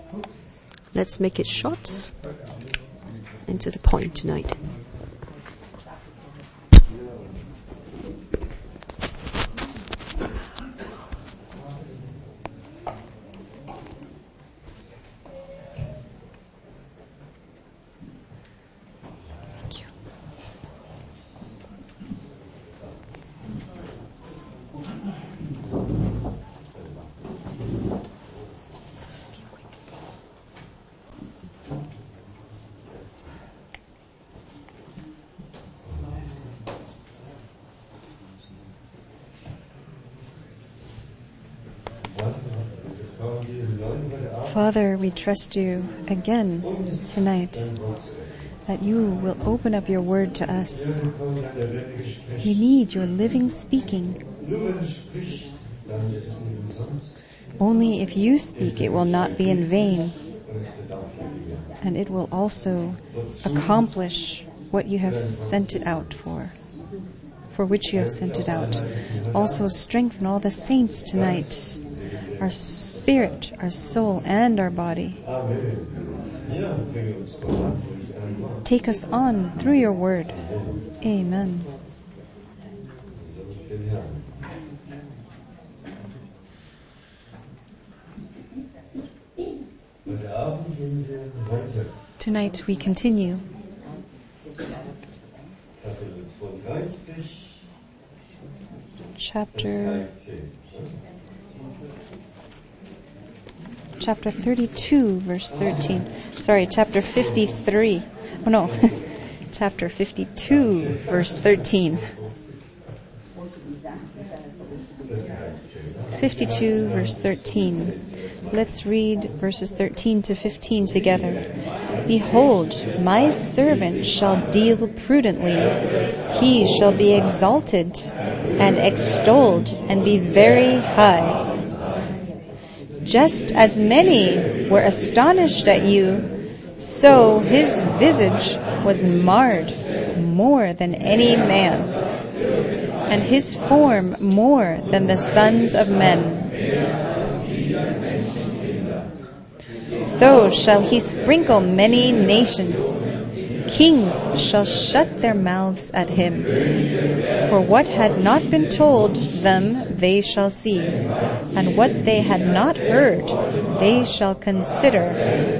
Let's make it short and to the point tonight. Thank you. Father, we trust you again tonight that you will open up your word to us. We need your living speaking. Only if you speak, it will not be in vain, and it will also accomplish what you have sent it out for which you have sent it out. Also strengthen all the saints tonight, our spirit, our soul, and our body. Take us on through your word. Amen. Tonight we continue. Chapter 32, verse 13. Sorry, chapter 53. Oh no, chapter 52, verse 13. 52, verse 13. Let's read verses 13 to 15 together. Behold, my servant shall deal prudently. He shall be exalted and extolled and be very high. Just as many were astonished at you, so his visage was marred more than any man, and his form more than the sons of men. So shall he sprinkle many nations. Kings shall shut their mouths at him. For what had not been told them they shall see, and what they had not heard they shall consider.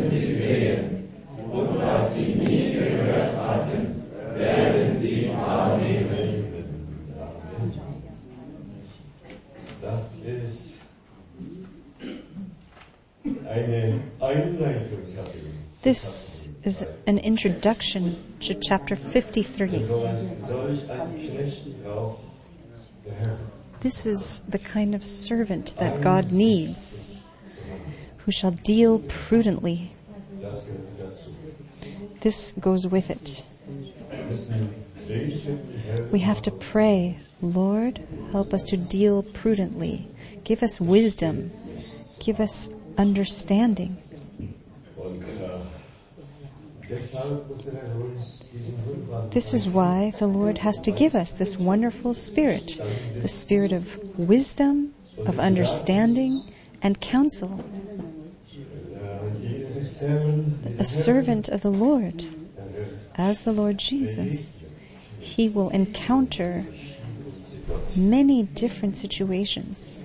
This is an introduction to chapter 53. This is the kind of servant that God needs, who shall deal prudently. This goes with it. We have to pray, Lord, help us to deal prudently. Give us wisdom. Give us understanding. This is why the Lord has to give us this wonderful spirit, the spirit of wisdom, of understanding, and counsel. A servant of the Lord, as the Lord Jesus, he will encounter many different situations.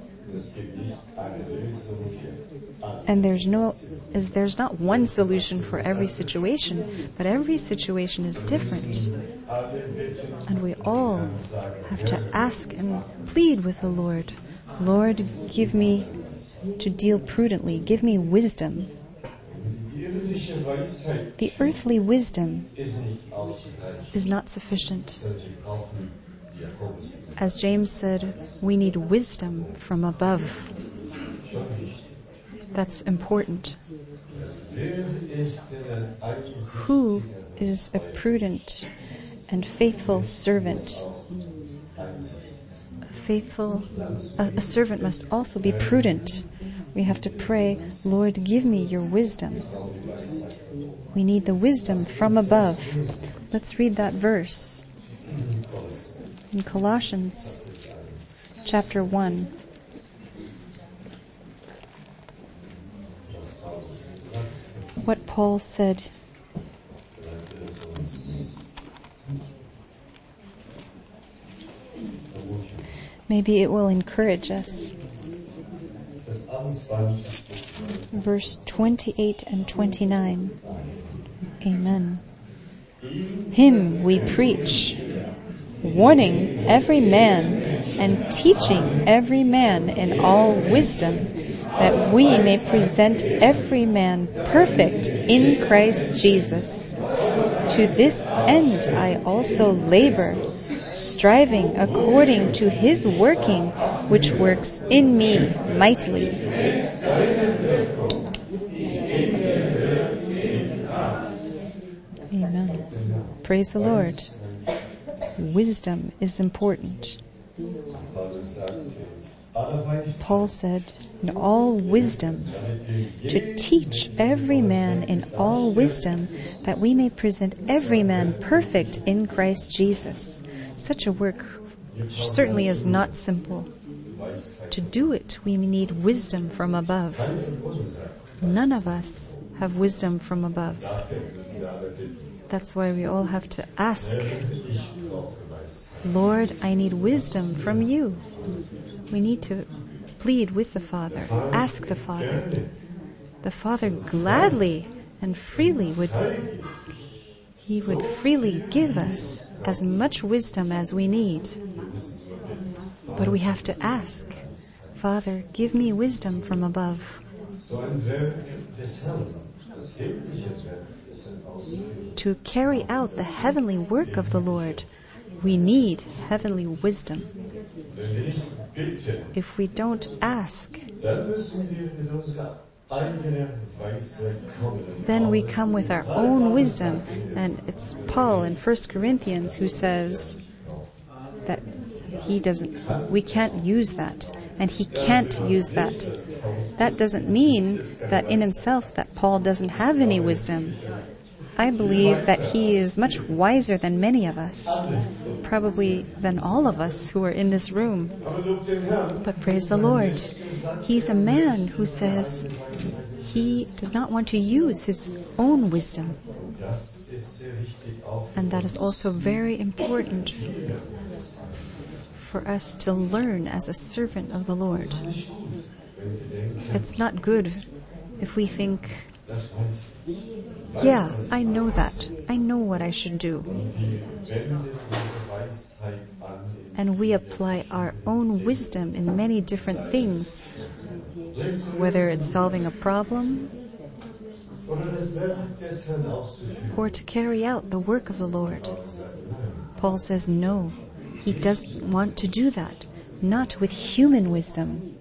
And there's not one solution for every situation, but every situation is different. And we all have to ask and plead with the Lord, Lord, give me to deal prudently, give me wisdom. The earthly wisdom is not sufficient. As James said, we need wisdom from above. That's important. Who is a prudent and faithful servant? A servant must also be prudent. We have to pray, Lord, give me your wisdom. We need the wisdom from above. Let's read that verse in Colossians chapter 1. what Paul said. Maybe it will encourage us. Verse 28 and 29. Amen. Him we preach, warning every man and teaching every man in all wisdom, that we may present every man perfect in Christ Jesus. To this end I also labor, striving according to his working, which works in me mightily. Amen. Praise the Lord. Wisdom is important. Paul said, in all wisdom, to teach every man in all wisdom, that we may present every man perfect in Christ Jesus. Such a work certainly is not simple. To do it, we need wisdom from above. None of us have wisdom from above. That's why we all have to ask, Lord, I need wisdom from you. We need to plead with the Father, ask the Father. The Father gladly and freely would freely give us as much wisdom as we need. But we have to ask, Father, give me wisdom from above. To carry out the heavenly work of the Lord, we need heavenly wisdom. If we don't ask, then we come with our own wisdom. And it's Paul in 1 Corinthians who says that we can't use that. And he can't use that. That doesn't mean that in himself that Paul doesn't have any wisdom. I believe that he is much wiser than many of us, probably than all of us who are in this room. But praise the Lord, he's a man who says he does not want to use his own wisdom. And that is also very important for us to learn as a servant of the Lord. It's not good if we think, yeah, I know that. I know what I should do. And we apply our own wisdom in many different things, whether it's solving a problem or to carry out the work of the Lord. Paul says no, he doesn't want to do that, not with human wisdom.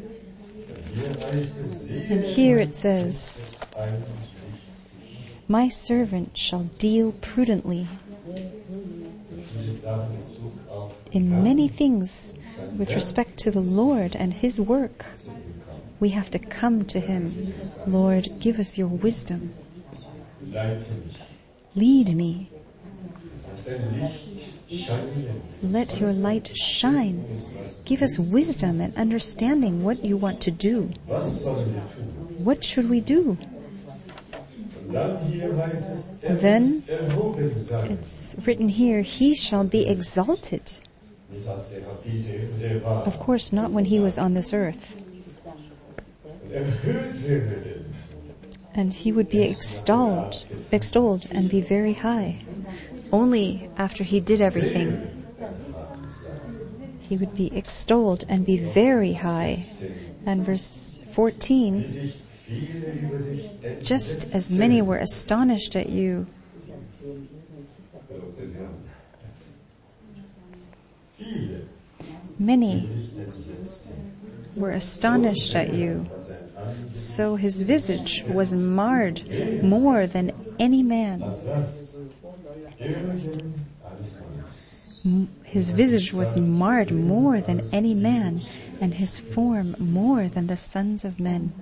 And here it says, my servant shall deal prudently. In many things with respect to the Lord and his work, we have to come to him. Lord, give us your wisdom. Lead me. Let your light shine. Give us wisdom and understanding what you want to do. What should we do? Then it's written here, he shall be exalted. Of course, not when he was on this earth. And he would be extolled and be very high. Only after he did everything. He would be extolled and be very high. And verse 14, just as many were astonished at you, many were astonished at you, so his visage was marred more than any man. His visage was marred more than any man, and his form more than the sons of men.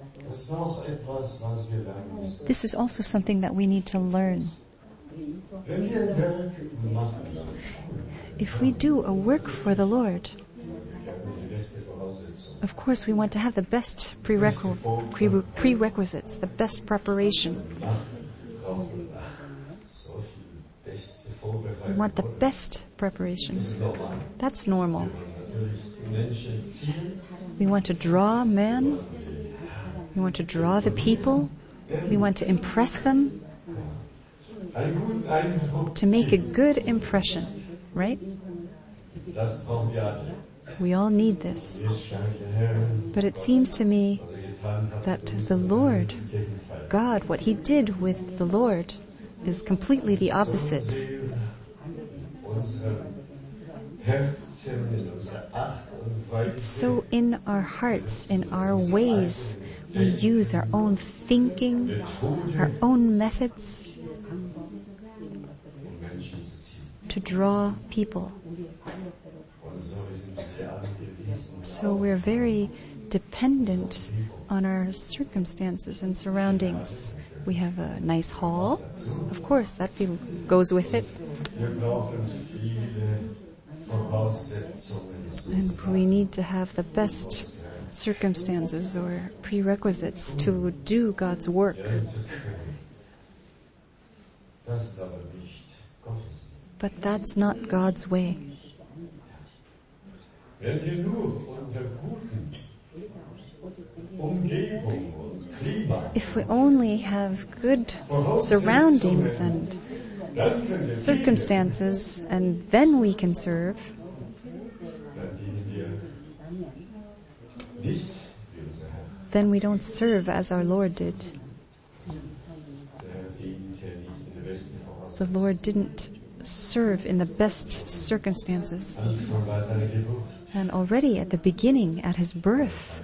This is also something that we need to learn. If we do a work for the Lord, Of course, we want to have the best prerequisites, the best preparation. We want the best preparation. That's normal. We want to draw man. We want to draw the people. We want to impress them. To make a good impression, right? We all need this. But it seems to me that the Lord, God, what He did with the Lord is completely the opposite. It's so in our hearts, in our ways. We use our own thinking, our own methods to draw people. So we're very dependent on our circumstances and surroundings. We have a nice hall. Of course, that goes with it. And we need to have the best circumstances or prerequisites to do God's work. But that's not God's way. If we only have good surroundings and circumstances, and then we can serve, then we don't serve as our Lord did. The Lord didn't serve in the best circumstances. And already at the beginning, at His birth,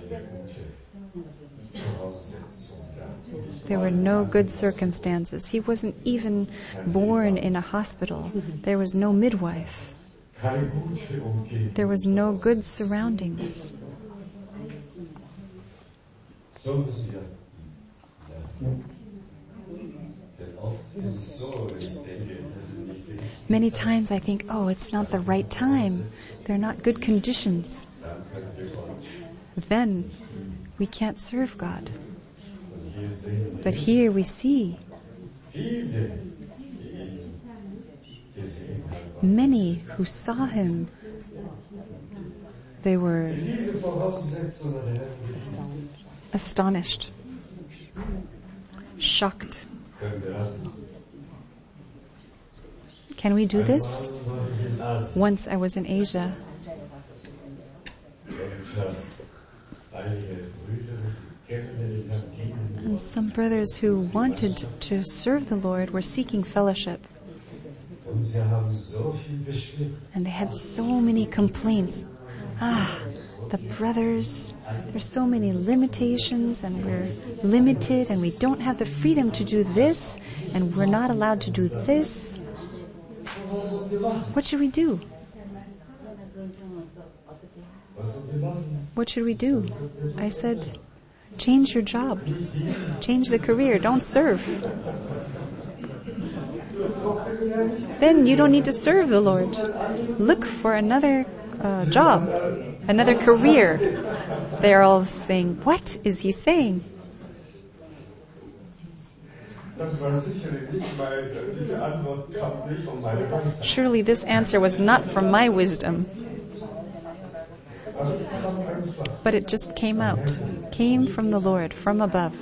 there were no good circumstances. He wasn't even born in a hospital. There was no midwife. There was no good surroundings. Many times I think, oh, it's not the right time. They're not good conditions. Then we can't serve God. But here we see many who saw Him, they were astonished, shocked. Can we do this? Once I was in Asia. And some brothers who wanted to serve the Lord were seeking fellowship. And they had so many complaints. The brothers, there's so many limitations, and we're limited, and we don't have the freedom to do this, and we're not allowed to do this. What should we do? What should we do? I said, change your job. Change the career. Don't serve. Then you don't need to serve the Lord. Look for another job, another career. They're all saying, what is he saying? Surely this answer was not from my wisdom. But it just came out, came from the Lord, from above.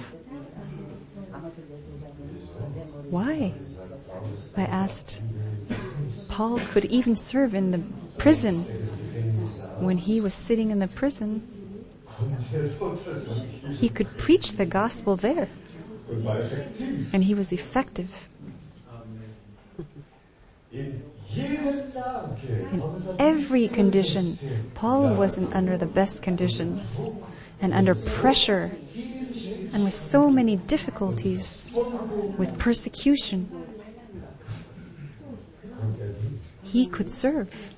Why? I asked. Paul could even serve in the prison. When he was sitting in the prison, he could preach the gospel there. And he was effective. In every condition, Paul wasn't under the best conditions, and under pressure, and with so many difficulties, with persecution. He could serve.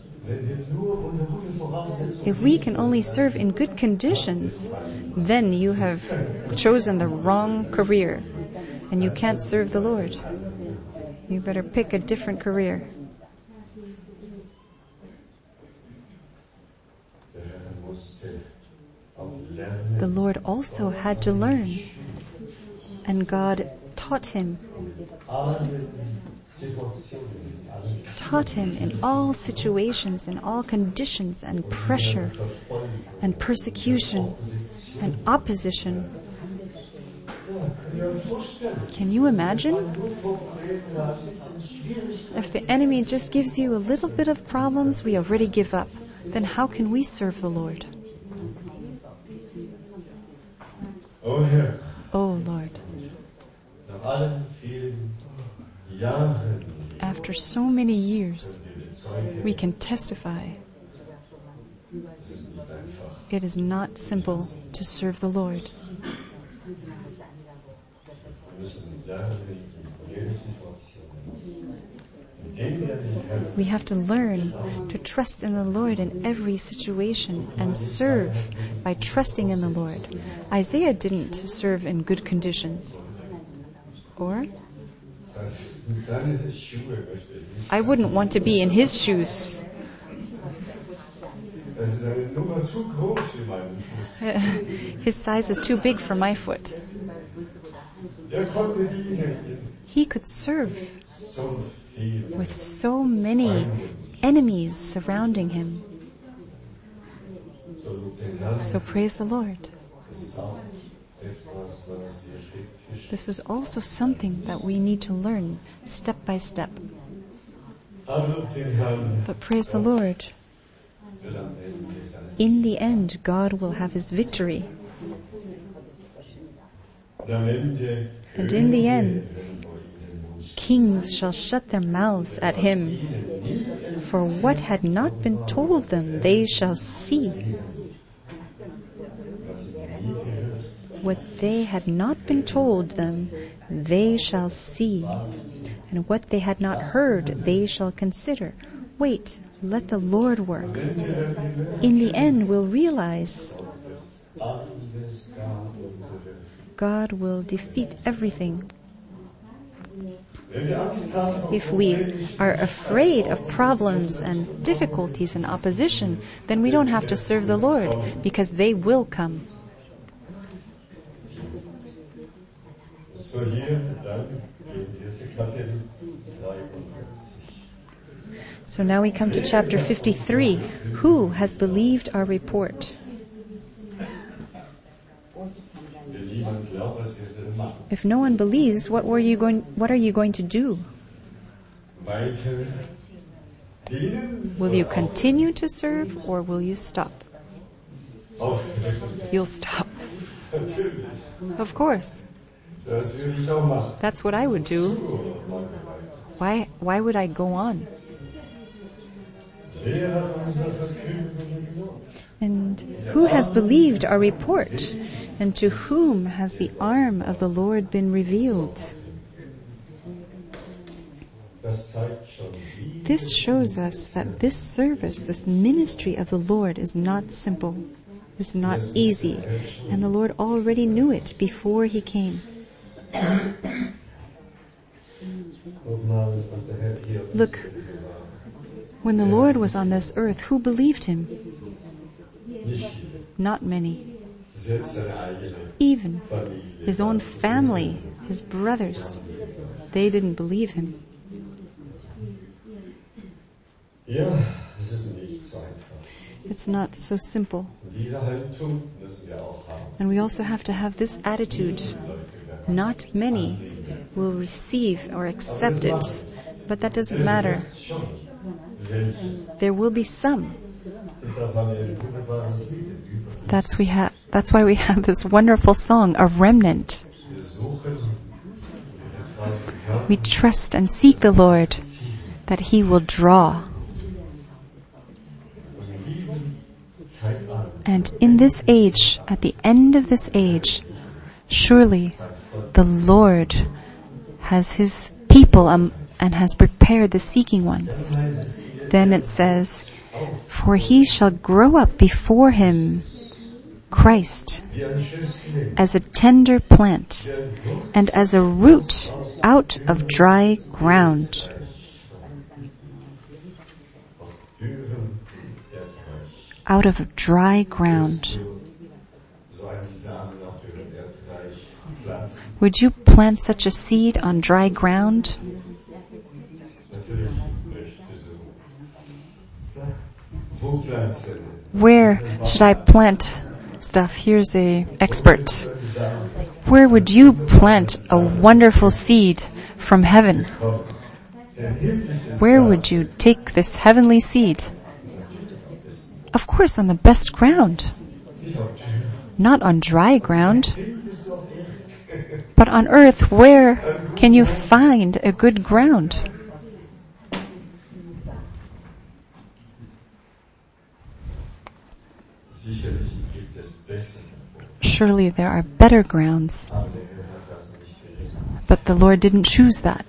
If we can only serve in good conditions, then you have chosen the wrong career, and you can't serve the Lord. You better pick a different career. the Lord also had to learn. And God taught him in all situations, in all conditions and pressure and persecution and opposition. Can you imagine? If the enemy just gives you a little bit of problems, we already give up. Then how can we serve the Lord? Oh Lord, after so many years, we can testify it is not simple to serve the Lord. We have to learn to trust in the Lord in every situation and serve by trusting in the Lord. Isaiah didn't serve in good conditions. Or? I wouldn't want to be in his shoes. His size is too big for my foot. He could serve with so many enemies surrounding him. So praise the Lord. This is also something that we need to learn step by step. But praise the Lord. In the end, God will have his victory. And in the end, kings shall shut their mouths at him. For what had not been told them, they shall see. What they had not been told them, they shall see. And what they had not heard, they shall consider. Wait, let the Lord work. In the end, we'll realize God will defeat everything. If we are afraid of problems and difficulties and opposition, then we don't have to serve the Lord, because they will come. So now we come to chapter 53. Who has believed our report? If no one believes, what are you going to do? Will you continue to serve, or will you stop? You'll stop. Of course. That's what I would do. Why would I go on? And who has believed our report? And to whom has the arm of the Lord been revealed? This shows us that this service, this ministry of the Lord is not simple, is not easy, and the Lord already knew it before he came. Look, when the Lord was on this earth, who believed him? Not many. Even his own family, his brothers, they didn't believe him. It's not so simple. And we also have to have this attitude. Not many will receive or accept it, but that doesn't matter. There will be some. That's why we have this wonderful song, A Remnant. We trust and seek the Lord that he will draw. And in this age, at the end of this age, surely the Lord has his people and has prepared the seeking ones. Then it says, for he shall grow up before him, Christ, as a tender plant and as a root out of dry ground. Out of dry ground. Would you plant such a seed on dry ground? Where should I plant stuff? Here's a expert. Where would you plant a wonderful seed from heaven? Where would you take this heavenly seed? Of course, on the best ground. Not on dry ground. But on earth, where can you find a good ground? Surely there are better grounds. But the Lord didn't choose that.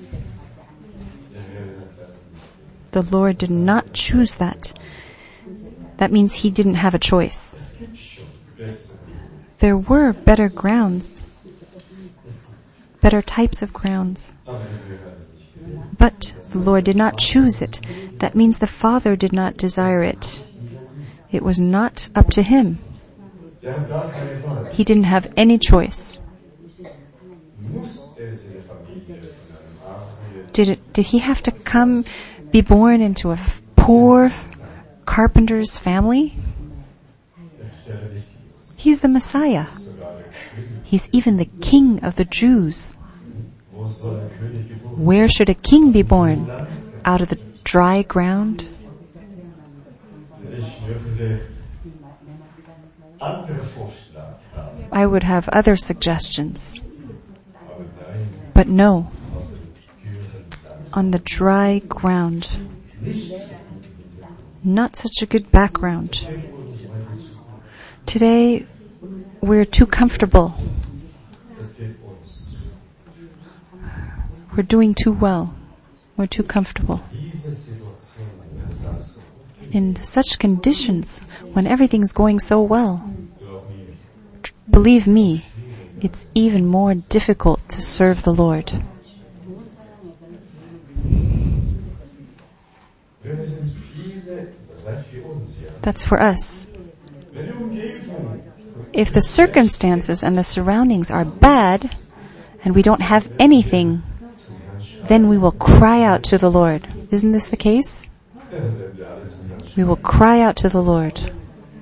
The Lord did not choose that. That means He didn't have a choice. There were better grounds, better types of grounds. But the Lord did not choose it. That means the Father did not desire it. It was not up to Him. He didn't have any choice. Did He have to be born into a poor carpenter's family? He's the Messiah. He's even the King of the Jews. Where should a king be born? Out of the dry ground? I would have other suggestions. But no. On the dry ground. Not such a good background. Today, we're too comfortable. We're doing too well. We're too comfortable. In such conditions, when everything's going so well, believe me, it's even more difficult to serve the Lord. That's for us. If the circumstances and the surroundings are bad, and we don't have anything, then we will cry out to the Lord. Isn't this the case? We will cry out to the Lord.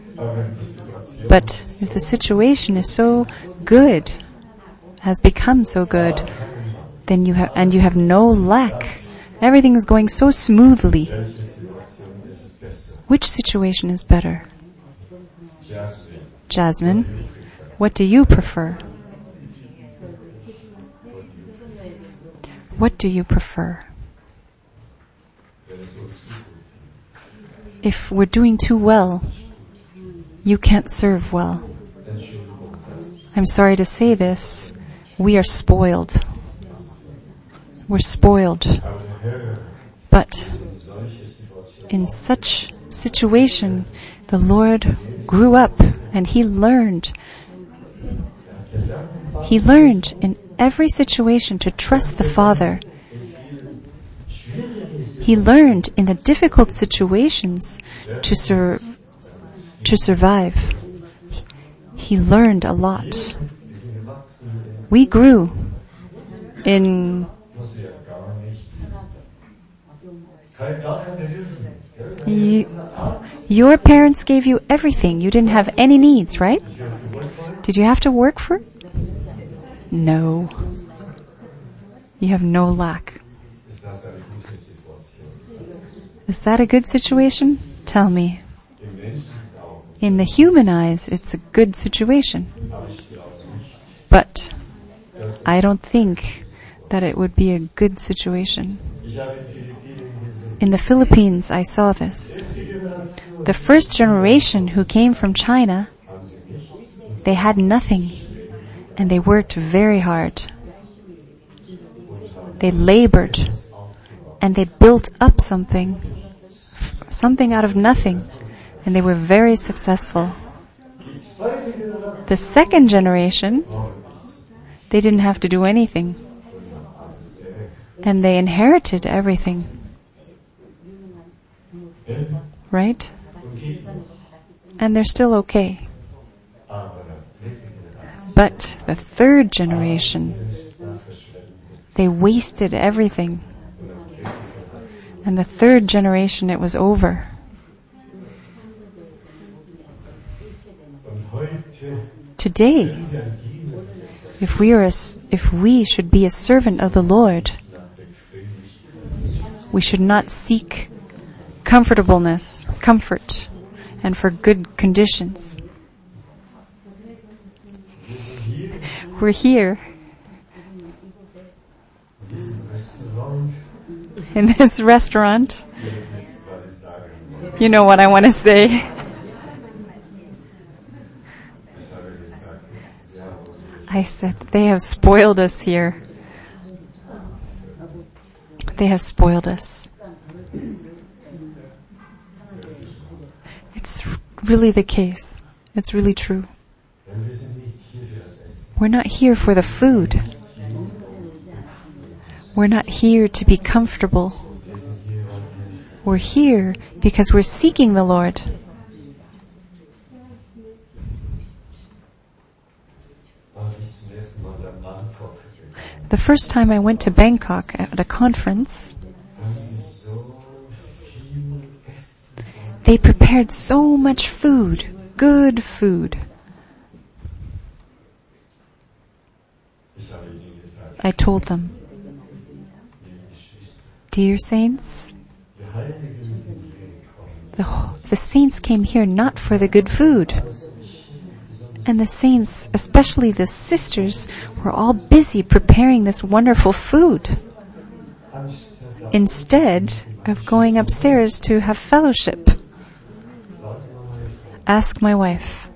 But if the situation is so good, has become so good, then you have no lack. Everything is going so smoothly. Which situation is better? Jasmine, what do you prefer? What do you prefer? If we're doing too well, you can't serve well. I'm sorry to say this, we are spoiled. We're spoiled. But in such situation, the Lord grew up and He learned. He learned in every situation to trust the Father. He learned in the difficult situations to survive. He learned a lot. We grew in your parents gave you everything. You didn't have any needs, right? Did you have to work for it? No. You have no lack. Is that a good situation? Tell me. In the human eyes, it's a good situation. But I don't think that it would be a good situation. In the Philippines, I saw this. The first generation who came from China, they had nothing, and they worked very hard. They labored, and they built up something out of nothing, and they were very successful. The second generation, they didn't have to do anything, and they inherited everything. Right? And they're still okay. But the third generation, they wasted everything. And the third generation, it was over. Today, if we should be a servant of the Lord, we should not seek comfort, and for good conditions. We're here in this restaurant. You know what I want to say. I said, they have spoiled us here. They have spoiled us. It's really the case. It's really true. We're not here for the food. We're not here to be comfortable. We're here because we're seeking the Lord. The first time I went to Bangkok at a conference, they prepared so much food, good food. I told them, dear saints, the saints came here not for the good food. And the saints, especially the sisters, were all busy preparing this wonderful food instead of going upstairs to have fellowship. Ask my wife.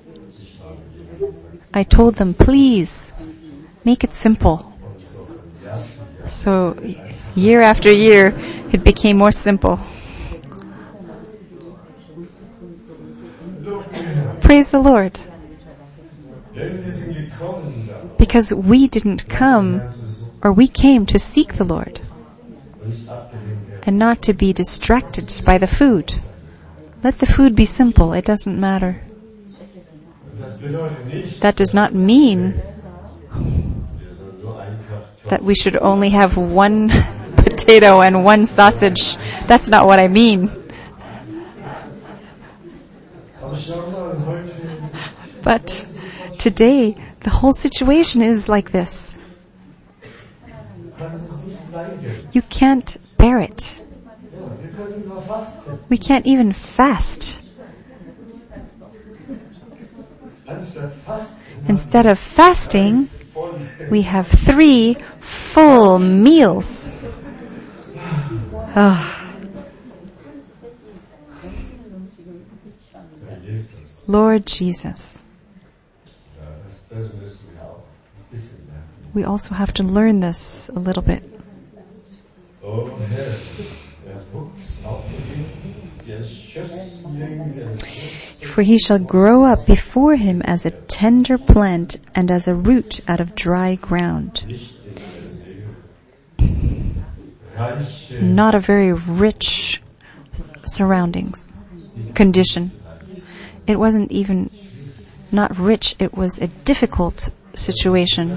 I told them, please, make it simple. So, year after year, it became more simple. Praise the Lord. Because we didn't come, or we came to seek the Lord, and not to be distracted by the food. Let the food be simple, it doesn't matter. That does not mean that we should only have one potato and one sausage. That's not what I mean. But today, the whole situation is like this. You can't bear it. We can't even fast. Instead of fasting, we have 3 full meals. Lord Jesus. We also have to learn this a little bit. For he shall grow up before him as a tender plant and as a root out of dry ground. Not a very rich surroundings, condition. It wasn't even not rich, it was a difficult situation.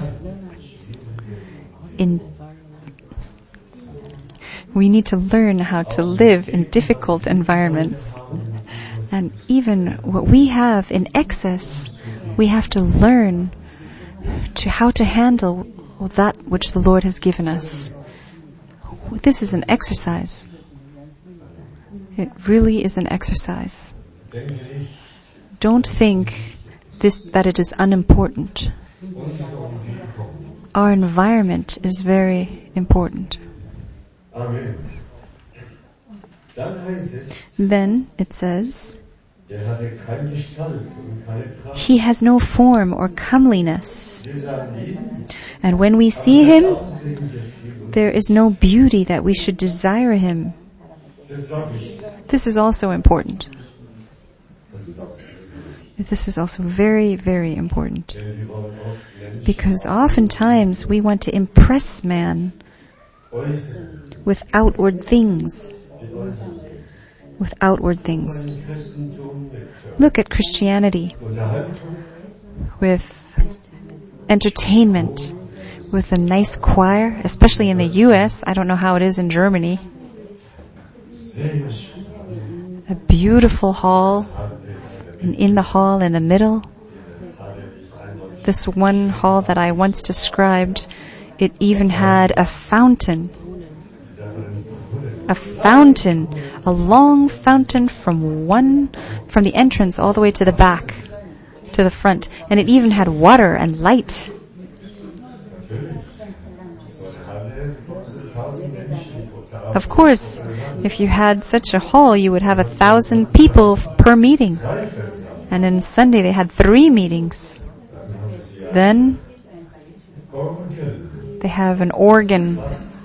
We need to learn how to live in difficult environments. And even what we have in excess, we have to learn how to handle that which the Lord has given us. This is an exercise. It really is an exercise. Don't think that it is unimportant. Our environment is very important. Then it says, he has no form or comeliness. And when we see him, there is no beauty that we should desire him. This is also important. This is also very, very important. Because oftentimes we want to impress man with outward things. With outward things. Look at Christianity. With entertainment with a nice choir, especially in the US. I don't know how it is in Germany. A beautiful hall, and in the hall in the middle, this one hall that I once described, it even had a fountain, a long fountain from the entrance all the way to the back, to the front, and it even had water and light. Of course, if you had such a hall, you would have 1,000 people per meeting. And on Sunday they had 3 meetings. Then they have an organ.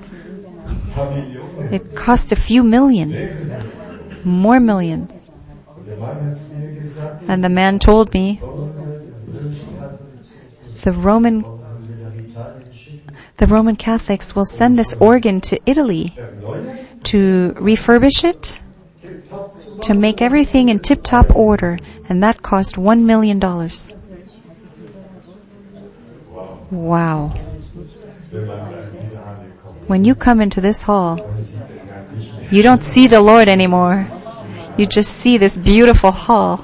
It cost a few million, more millions. And the man told me the Roman Catholics will send this organ to Italy to refurbish it, to make everything in tip-top order, and that cost $1 million. Wow. When you come into this hall, you don't see the Lord anymore. You just see this beautiful hall.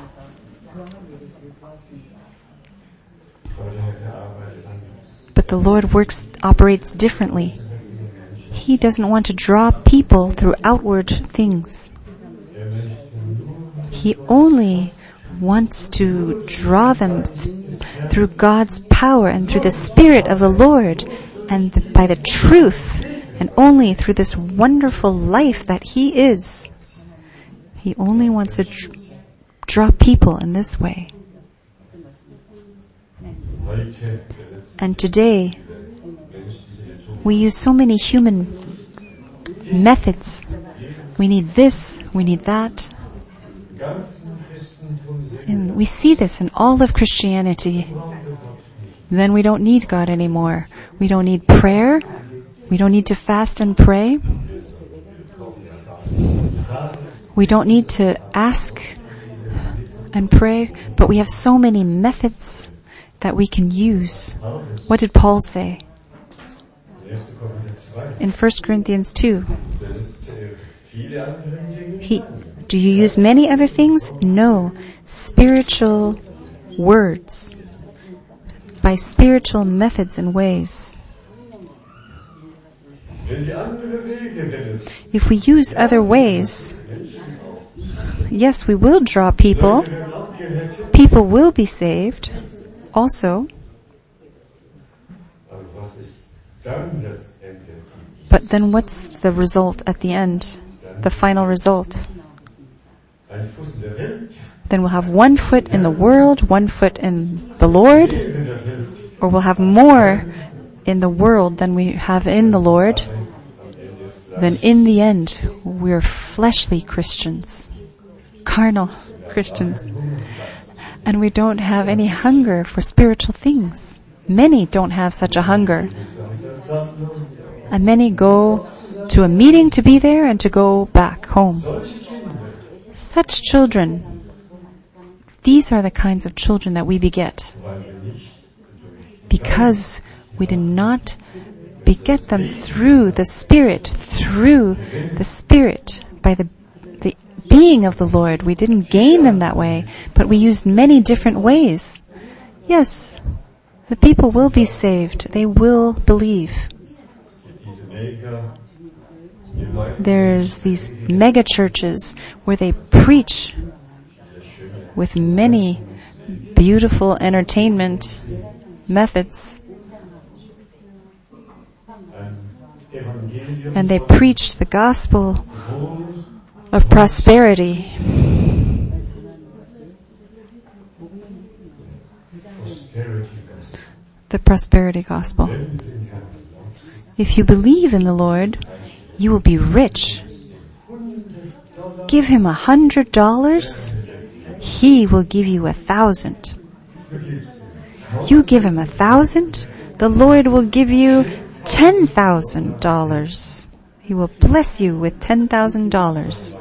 But the Lord operates differently. He doesn't want to draw people through outward things. He only wants to draw them through God's power and through the Spirit of the Lord and by the truth, and only through this wonderful life that He is. He only wants to draw people in this way. And today, we use so many human methods. We need this, we need that. And we see this in all of Christianity. Then we don't need God anymore. We don't need prayer. We don't need to fast and pray. We don't need to ask and pray, but we have so many methods that we can use. What did Paul say? In 1 Corinthians 2. Do you use many other things? No. Spiritual words. By spiritual methods and ways. If we use other ways, yes, we will draw people. People will be saved also. But then what's the result at the end? The final result? Then we'll have 1 foot in the world, 1 foot in the Lord, or we'll have more in the world than we have in the Lord. Then in the end, we're fleshly Christians, carnal Christians, and we don't have any hunger for spiritual things. Many don't have such a hunger. And many go to a meeting to be there and to go back home. Such children, these are the kinds of children that we beget. Because we did not beget them through the Spirit, by the being of the Lord. We didn't gain them that way, but we used many different ways. Yes, the people will be saved. They will believe. There's these mega churches where they preach with many beautiful entertainment methods. And they preach the gospel of prosperity. The prosperity gospel. If you believe in the Lord, you will be rich. Give Him $100, He will give you 1,000. You give Him 1,000, the Lord will give you $10,000. He will bless you with $10,000.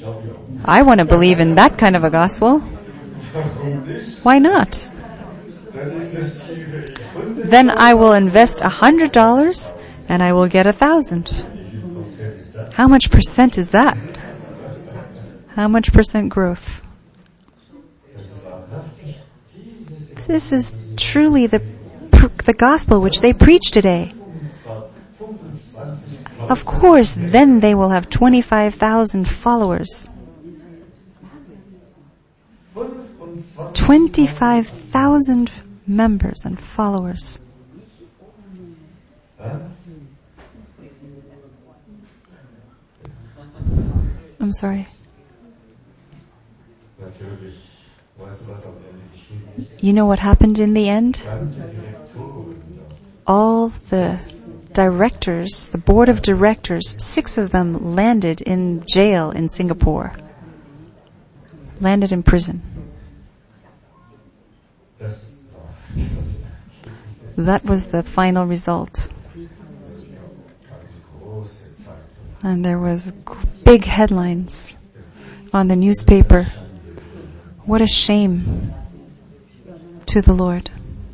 I want to believe in that kind of a gospel. Why not? Then I will invest $100 and I will get 1,000. How much percent is that? How much percent growth? This is truly the gospel which they preach today. Of course, then they will have 25,000 followers. 25,000 members and followers. I'm sorry. You know what happened in the end? All the directors, the board of directors, 6 of them landed in jail in Singapore. Landed in prison. That was the final result. And there was big headlines on the newspaper. What a shame to the Lord.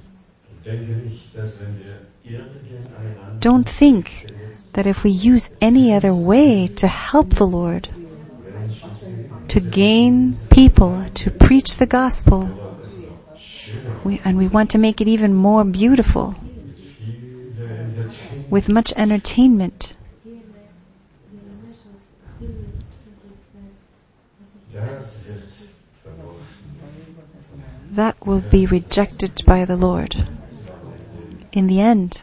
Don't think that if we use any other way to help the Lord, to gain people, to preach the gospel, and we want to make it even more beautiful, with much entertainment, that will be rejected by the Lord. In the end,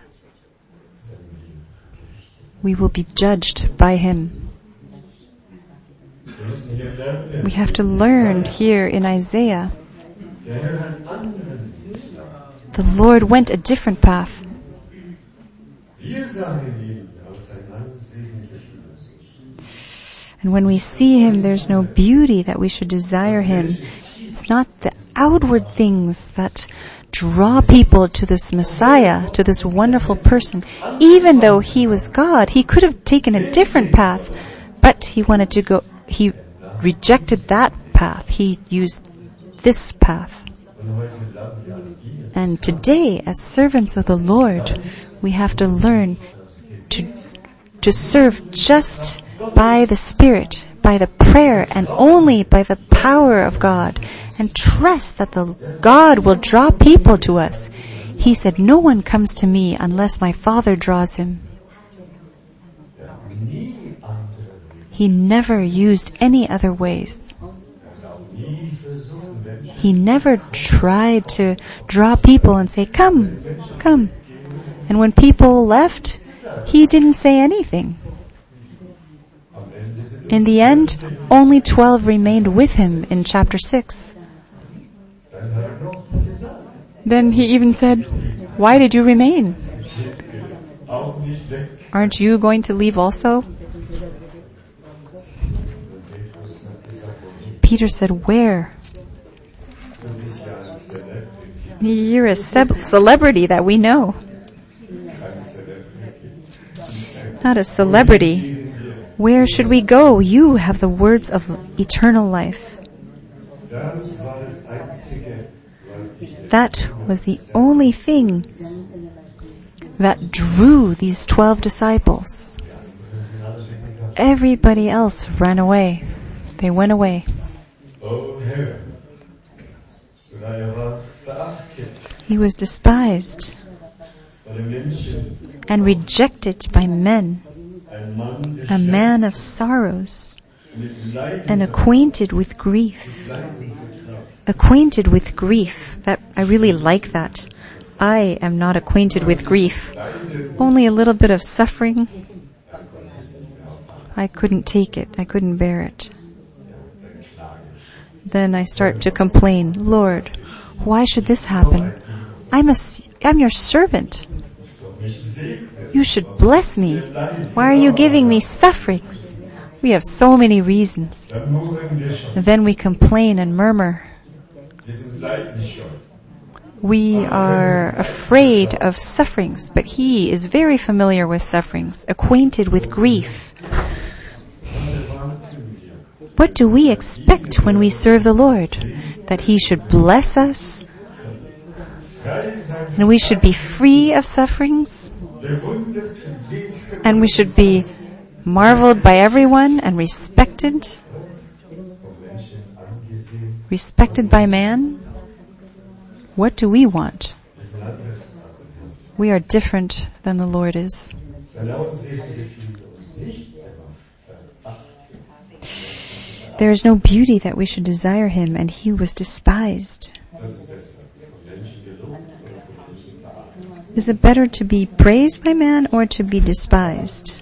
we will be judged by Him. We have to learn here in Isaiah. The Lord went a different path. And when we see Him, there's no beauty that we should desire Him. It's not the outward things that draw people to this Messiah, to this wonderful person. Even though He was God, He could have taken a different path, but He rejected that path. He used this path. And today, as servants of the Lord, we have to learn to serve just by the Spirit, by the prayer, and only by the power of God, and trust that the God will draw people to us. He said, "No one comes to me unless my Father draws him." He never used any other ways. He never tried to draw people and say, "Come, come." And when people left, He didn't say anything. In the end, only 12 remained with Him in chapter 6. Then He even said, "Why did you remain? Aren't you going to leave also?" Peter said, "Where? You're a celebrity that we know." Not a celebrity. Where should we go? You have the words of eternal life. That was the only thing that drew these 12 disciples. Everybody else ran away. They went away. He was despised and rejected by men, a man of sorrows and acquainted with grief. Acquainted with grief. That I really like that. I am not acquainted with grief. Only a little bit of suffering. I couldn't take it. I couldn't bear it. Then I start to complain, "Lord, why should this happen? I'm your servant. You should bless me. Why are you giving me sufferings?" We have so many reasons. Then we complain and murmur. We are afraid of sufferings, but He is very familiar with sufferings, acquainted with grief. What do we expect when we serve the Lord? That He should bless us? And we should be free of sufferings. And we should be marveled by everyone and respected by man. What do we want? We are different than the Lord is. There is no beauty that we should desire him, and he was despised. Is it better to be praised by man or to be despised?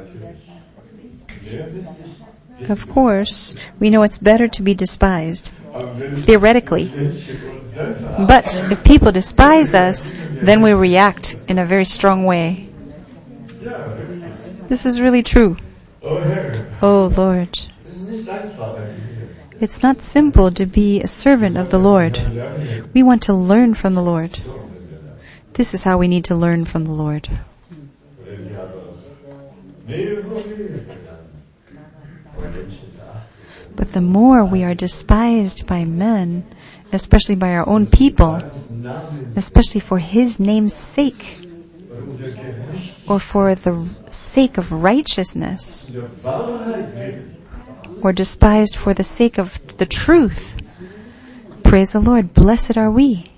Of course, we know it's better to be despised, theoretically. But if people despise us, then we react in a very strong way. This is really true. Oh Lord. It's not simple to be a servant of the Lord. We want to learn from the Lord. This is how we need to learn from the Lord. But the more we are despised by men, especially by our own people, especially for his name's sake, or for the sake of righteousness, or despised for the sake of the truth, praise the Lord, blessed are we.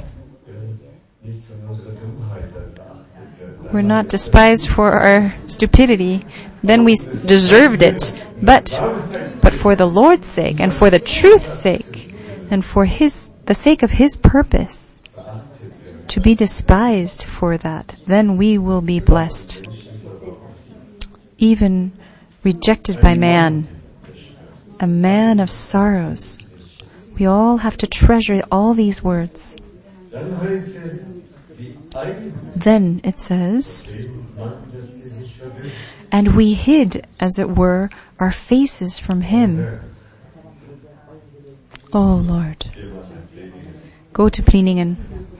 We're not despised for our stupidity, then we deserved it. But for the Lord's sake, and for the truth's sake, and for the sake of his purpose, to be despised for that, then we will be blessed. Even rejected by man, a man of sorrows. We all have to treasure all these words. Then it says, and we hid, as it were, our faces from him. Oh Lord. Go to Pliningen.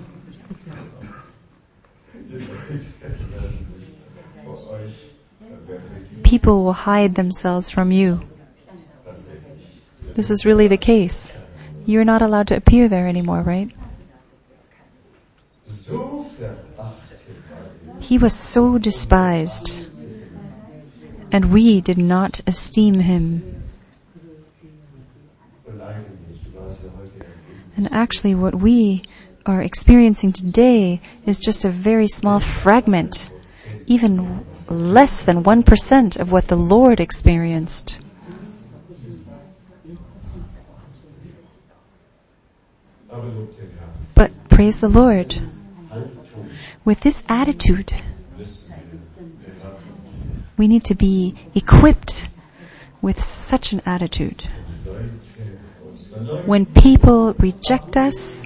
People will hide themselves from you. This is really the case. You're not allowed to appear there anymore, right? He was so despised, and we did not esteem him. And actually what we are experiencing today is just a very small fragment, even less than 1% of what the Lord experienced. But praise the Lord. With this attitude, we need to be equipped with such an attitude. When people reject us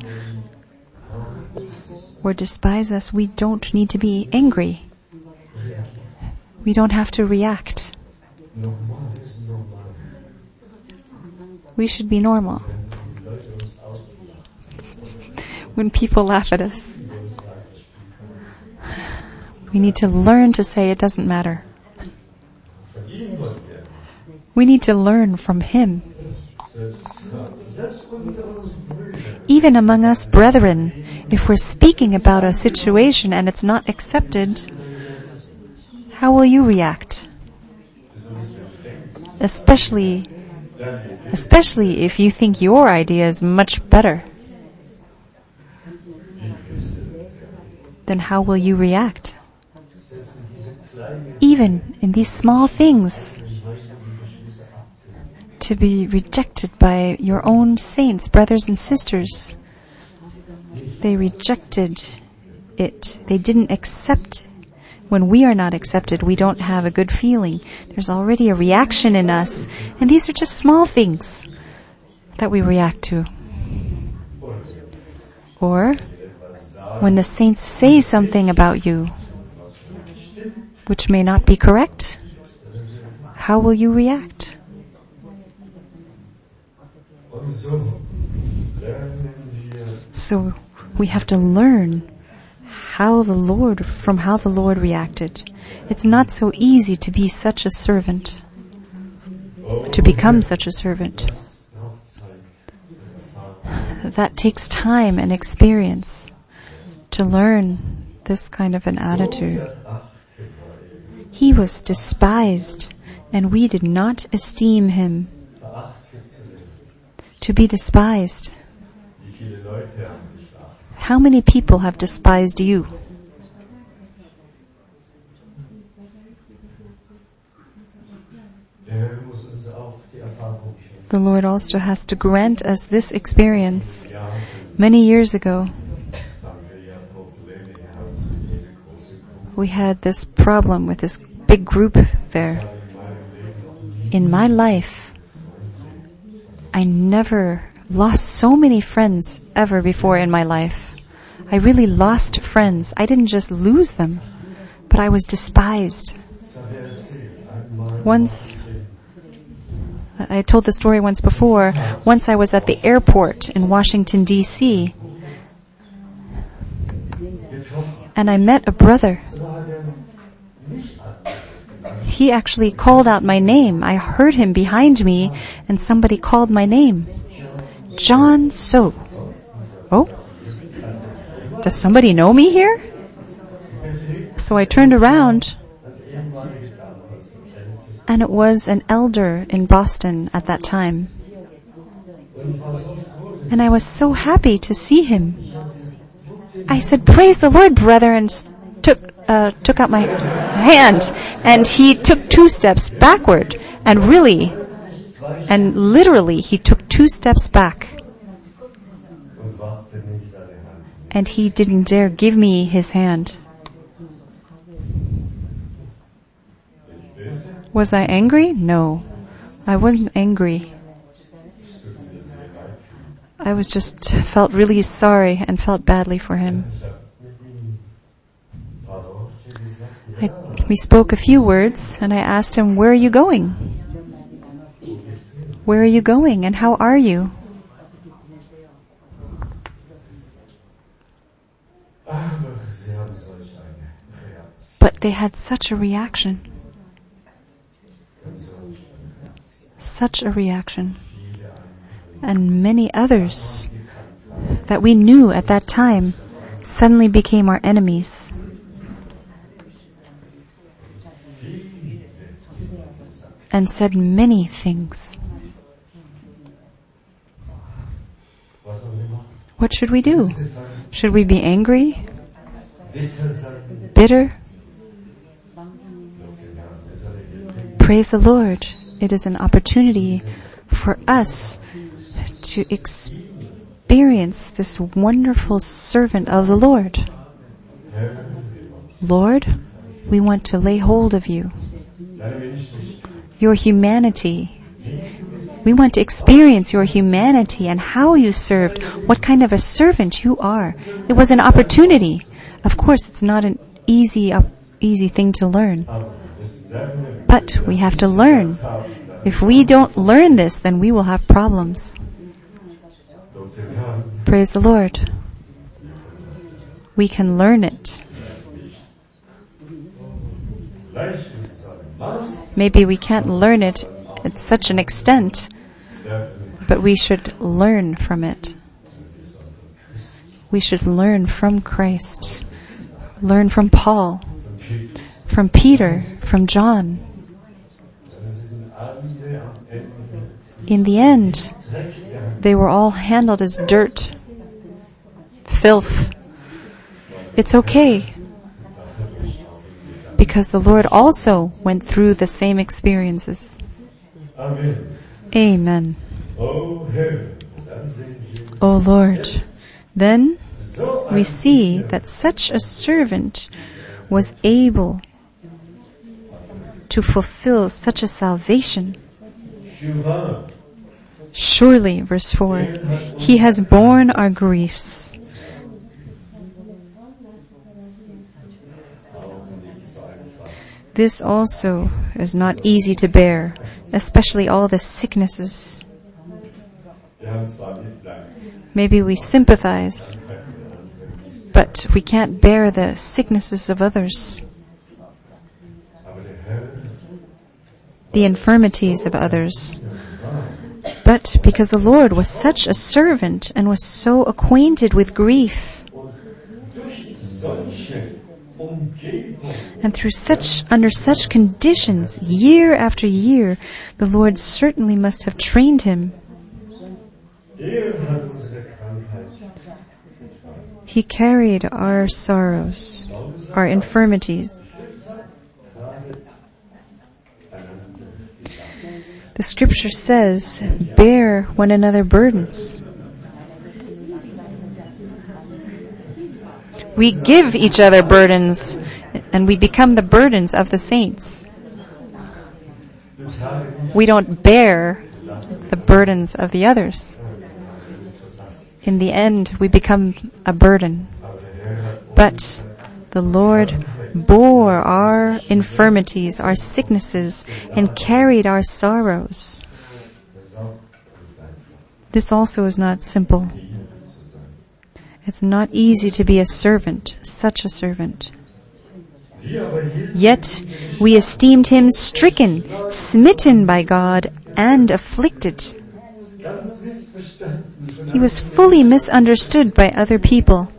or despise us, we don't need to be angry. We don't have to react. We should be normal. When people laugh at us, we need to learn to say it doesn't matter. We need to learn from him. Even among us brethren, if we're speaking about a situation and it's not accepted, how will you react? Especially if you think your idea is much better. Then how will you react? Even in these small things, to be rejected by your own saints, brothers and sisters. They rejected it. They didn't accept. When we are not accepted, we don't have a good feeling. There's already a reaction in us. And these are just small things that we react to. Or when the saints say something about you which may not be correct, how will you react? So we have to learn how the Lord reacted. It's not so easy to be such a servant, to become such a servant. That takes time and experience. to learn this kind of an attitude. He was despised, and we did not esteem him. To be despised. How many people have despised you? The Lord also has to grant us this experience. Many years ago, we had this problem with this big group there. In my life, I never lost so many friends ever before in my life. I really lost friends. I didn't just lose them, but I was despised. Once, I told the story once before, once I was at the airport in Washington, D.C., and I met a brother. He actually called out my name. I heard him behind me, and somebody called my name. John So. Oh? Does somebody know me here? So I turned around, and it was an elder in Boston at that time. And I was so happy to see him. I said, "Praise the Lord, brother," and took out my hand, and he took 2 steps backward, and literally he took 2 steps back. And he didn't dare give me his hand. Was I angry? No, I wasn't angry. I was just felt really sorry and felt badly for him. We spoke a few words, and I asked him, "Where are you going? Where are you going, and how are you?" But they had such a reaction. Such a reaction. And many others that we knew at that time suddenly became our enemies. And said many things. What should we do? Should we be angry? Bitter? Praise the Lord. It is an opportunity for us to experience this wonderful servant of the Lord. Lord, we want to lay hold of you. Your humanity. We want to experience your humanity and how you served, what kind of a servant you are. It was an opportunity. Of course, it's not an easy thing to learn. But we have to learn. If we don't learn this, then we will have problems. Praise the Lord. We can learn it. Maybe we can't learn it at such an extent, but we should learn from it. We should learn from Christ. Learn from Paul, from Peter, from John. In the end, they were all handled as dirt, filth. It's okay, because the Lord also went through the same experiences. Amen. O Lord, then we see that such a servant was able to fulfill such a salvation. Surely, verse 4, he has borne our griefs. This also is not easy to bear, especially all the sicknesses. Maybe we sympathize, but we can't bear the sicknesses of others, the infirmities of others. But because the Lord was such a servant and was so acquainted with grief, And under such conditions, year after year, the Lord certainly must have trained him. He carried our sorrows, our infirmities. The scripture says, bear one another burdens. We give each other burdens, and we become the burdens of the saints. We don't bear the burdens of the others. In the end, we become a burden. But the Lord bore our infirmities, our sicknesses, and carried our sorrows. This also is not simple. It's not easy to be a servant, such a servant. Yet we esteemed him stricken, smitten by God, and afflicted. He was fully misunderstood by other people.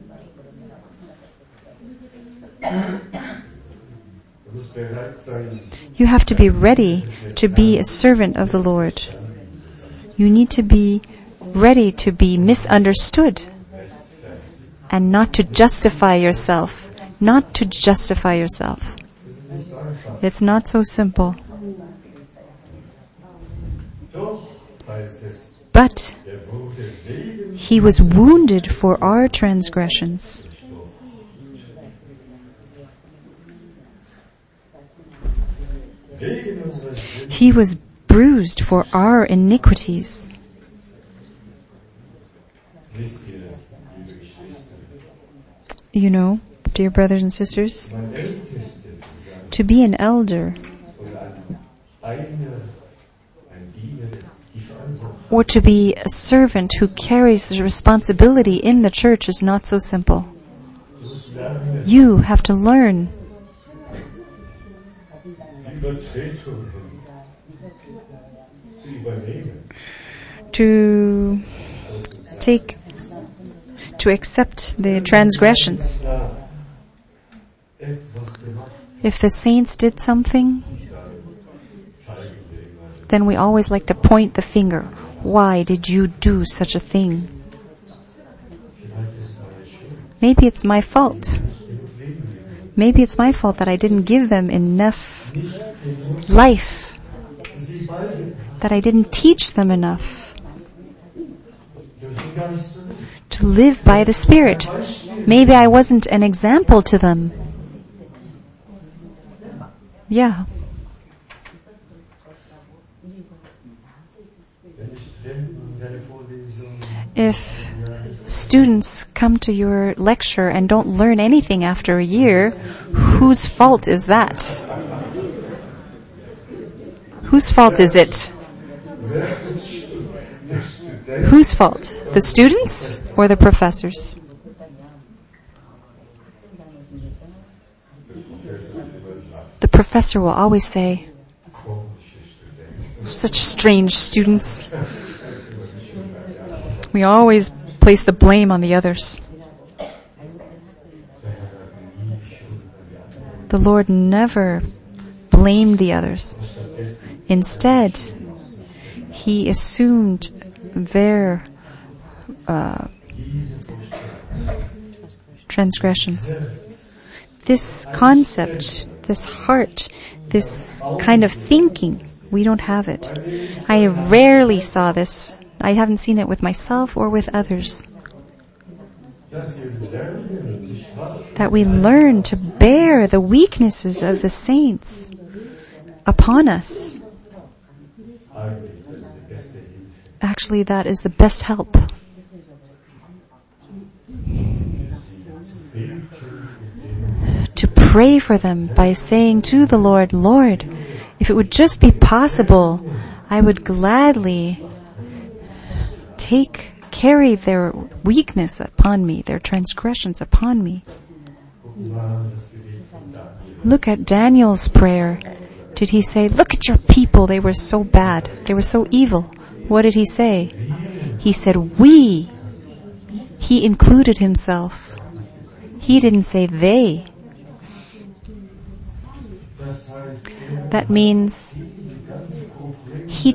You have to be ready to be a servant of the Lord. You need to be ready to be misunderstood and not to justify yourself. Not to justify yourself. It's not so simple. But he was wounded for our transgressions. He was bruised for our iniquities. You know, dear brothers and sisters, to be an elder or to be a servant who carries the responsibility in the church is not so simple. You have to learn to accept the transgressions. If the saints did something, then we always like to point the finger. Why did you do such a thing? Maybe it's my fault. Maybe it's my fault that I didn't give them enough life, that I didn't teach them enough to live by the Spirit. Maybe I wasn't an example to them. Yeah. If students come to your lecture and don't learn anything after a year, whose fault is that? Whose fault is it? Whose fault? The students or the professors? The professor will always say, such strange students. We always place the blame on the others. The Lord never blamed the others. Instead, he assumed their transgressions. This concept, this heart, this kind of thinking, we don't have it. I rarely saw this. I haven't seen it with myself or with others. That we learn to bear the weaknesses of the saints upon us. Actually, that is the best help. To pray for them by saying to the Lord, Lord, if it would just be possible, I would gladly carry their weakness upon me, their transgressions upon me. Look at Daniel's prayer. Did he say, look at your people, they were so bad, they were so evil? What did he say? He said, we. He included himself. He didn't say they. That means he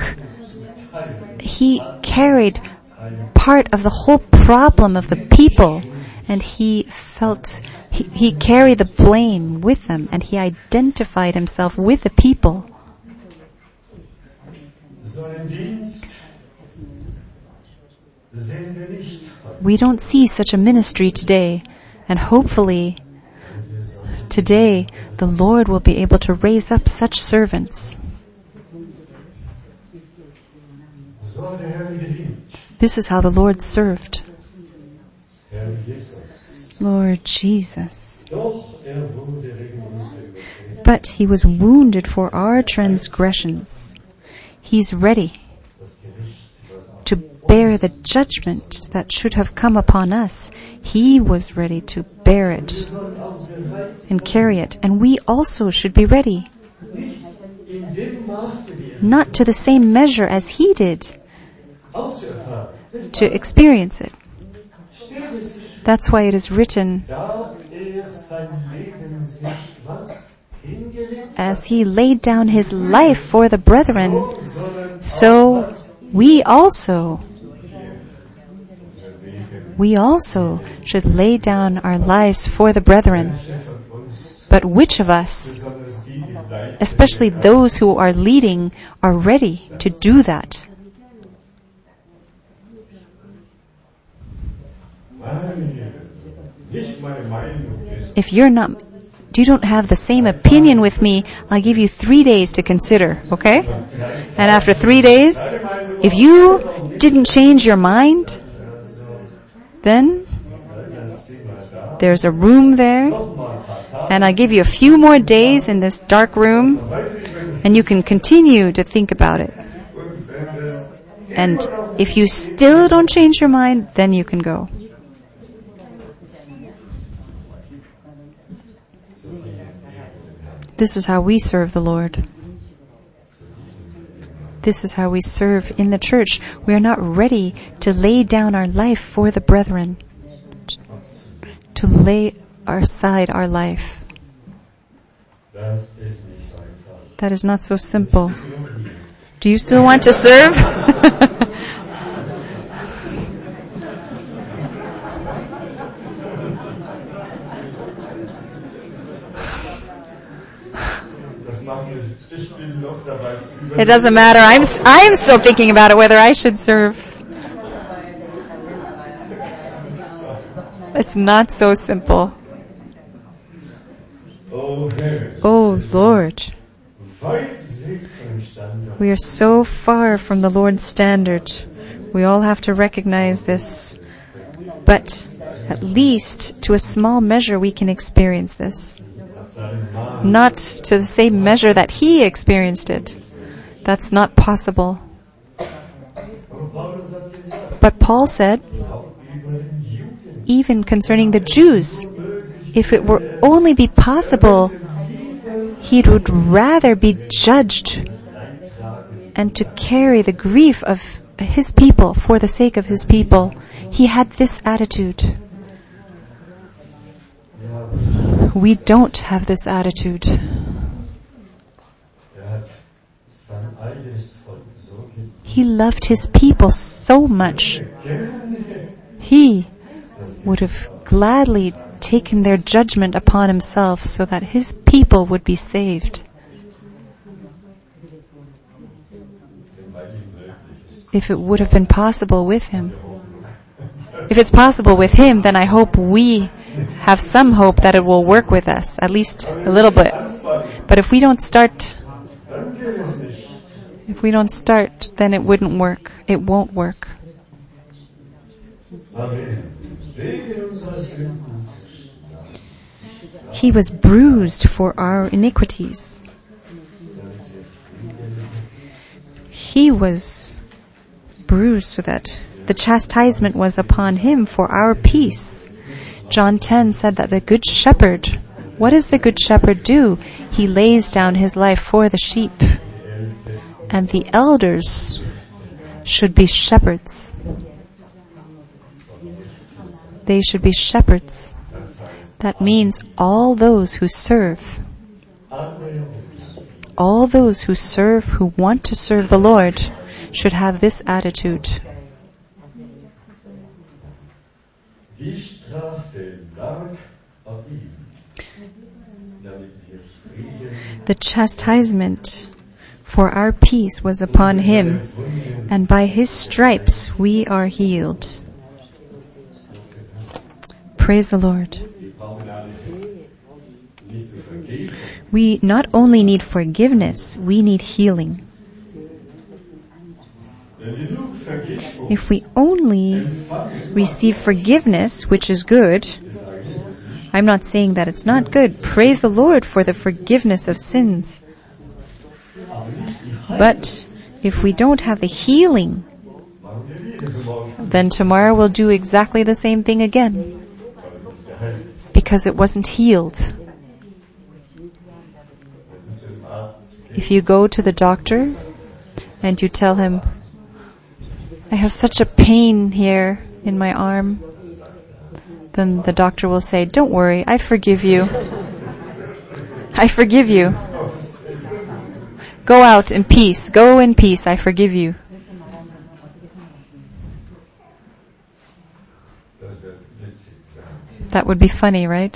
carried part of the whole problem of the people, and he carried the blame with them, and he identified himself with the people. We don't see such a ministry today, and hopefully today the Lord will be able to raise up such servants. This is how the Lord served. Lord Jesus. But he was wounded for our transgressions. He's ready to bear the judgment that should have come upon us. He was ready to bear it and carry it. And we also should be ready. Not to the same measure as he did, to experience it. That's why it is written, as he laid down his life for the brethren, so we also should lay down our lives for the brethren. But which of us, especially those who are leading, are ready to do that? If you don't have the same opinion with me, I'll give you 3 days to consider, okay? And after 3 days, if you didn't change your mind, then there's a room there, and I give you a few more days in this dark room, and you can continue to think about it. And if you still don't change your mind, then you can go. This is how we serve the Lord. This is how we serve in the church. We are not ready to lay down our life for the brethren, to lay aside our life. That is not so simple. Do you still want to serve? It doesn't matter. I'm still thinking about it, whether I should serve. It's not so simple. Oh Lord, we are so far from the Lord's standard. We all have to recognize this. But at least to a small measure we can experience this. Not to the same measure that he experienced it. That's not possible. But Paul said, even concerning the Jews, if it were only be possible, he would rather be judged and to carry the grief of his people for the sake of his people. He had this attitude. We don't have this attitude. He loved his people so much. He would have gladly taken their judgment upon himself so that his people would be saved. If it would have been possible with him. If it's possible with him, then I hope we have some hope that it will work with us, at least a little bit. But if we don't start, then it wouldn't work. It won't work. He was bruised for our iniquities. He was bruised so that the chastisement was upon him for our peace. John 10 said that the good shepherd, what does the good shepherd do? He lays down his life for the sheep. And the elders should be shepherds. They should be shepherds. That means all those who serve. All those who want to serve the Lord, should have this attitude. The chastisement for our peace was upon him, and by his stripes we are healed. Praise the Lord. We not only need forgiveness, we need healing. If we only receive forgiveness, which is good, I'm not saying that it's not good. Praise the Lord for the forgiveness of sins. But if we don't have the healing, then tomorrow we'll do exactly the same thing again, because it wasn't healed. If you go to the doctor and you tell him, I have such a pain here in my arm, then the doctor will say, don't worry, I forgive you. I forgive you. Go out in peace. Go in peace. I forgive you. That would be funny, right?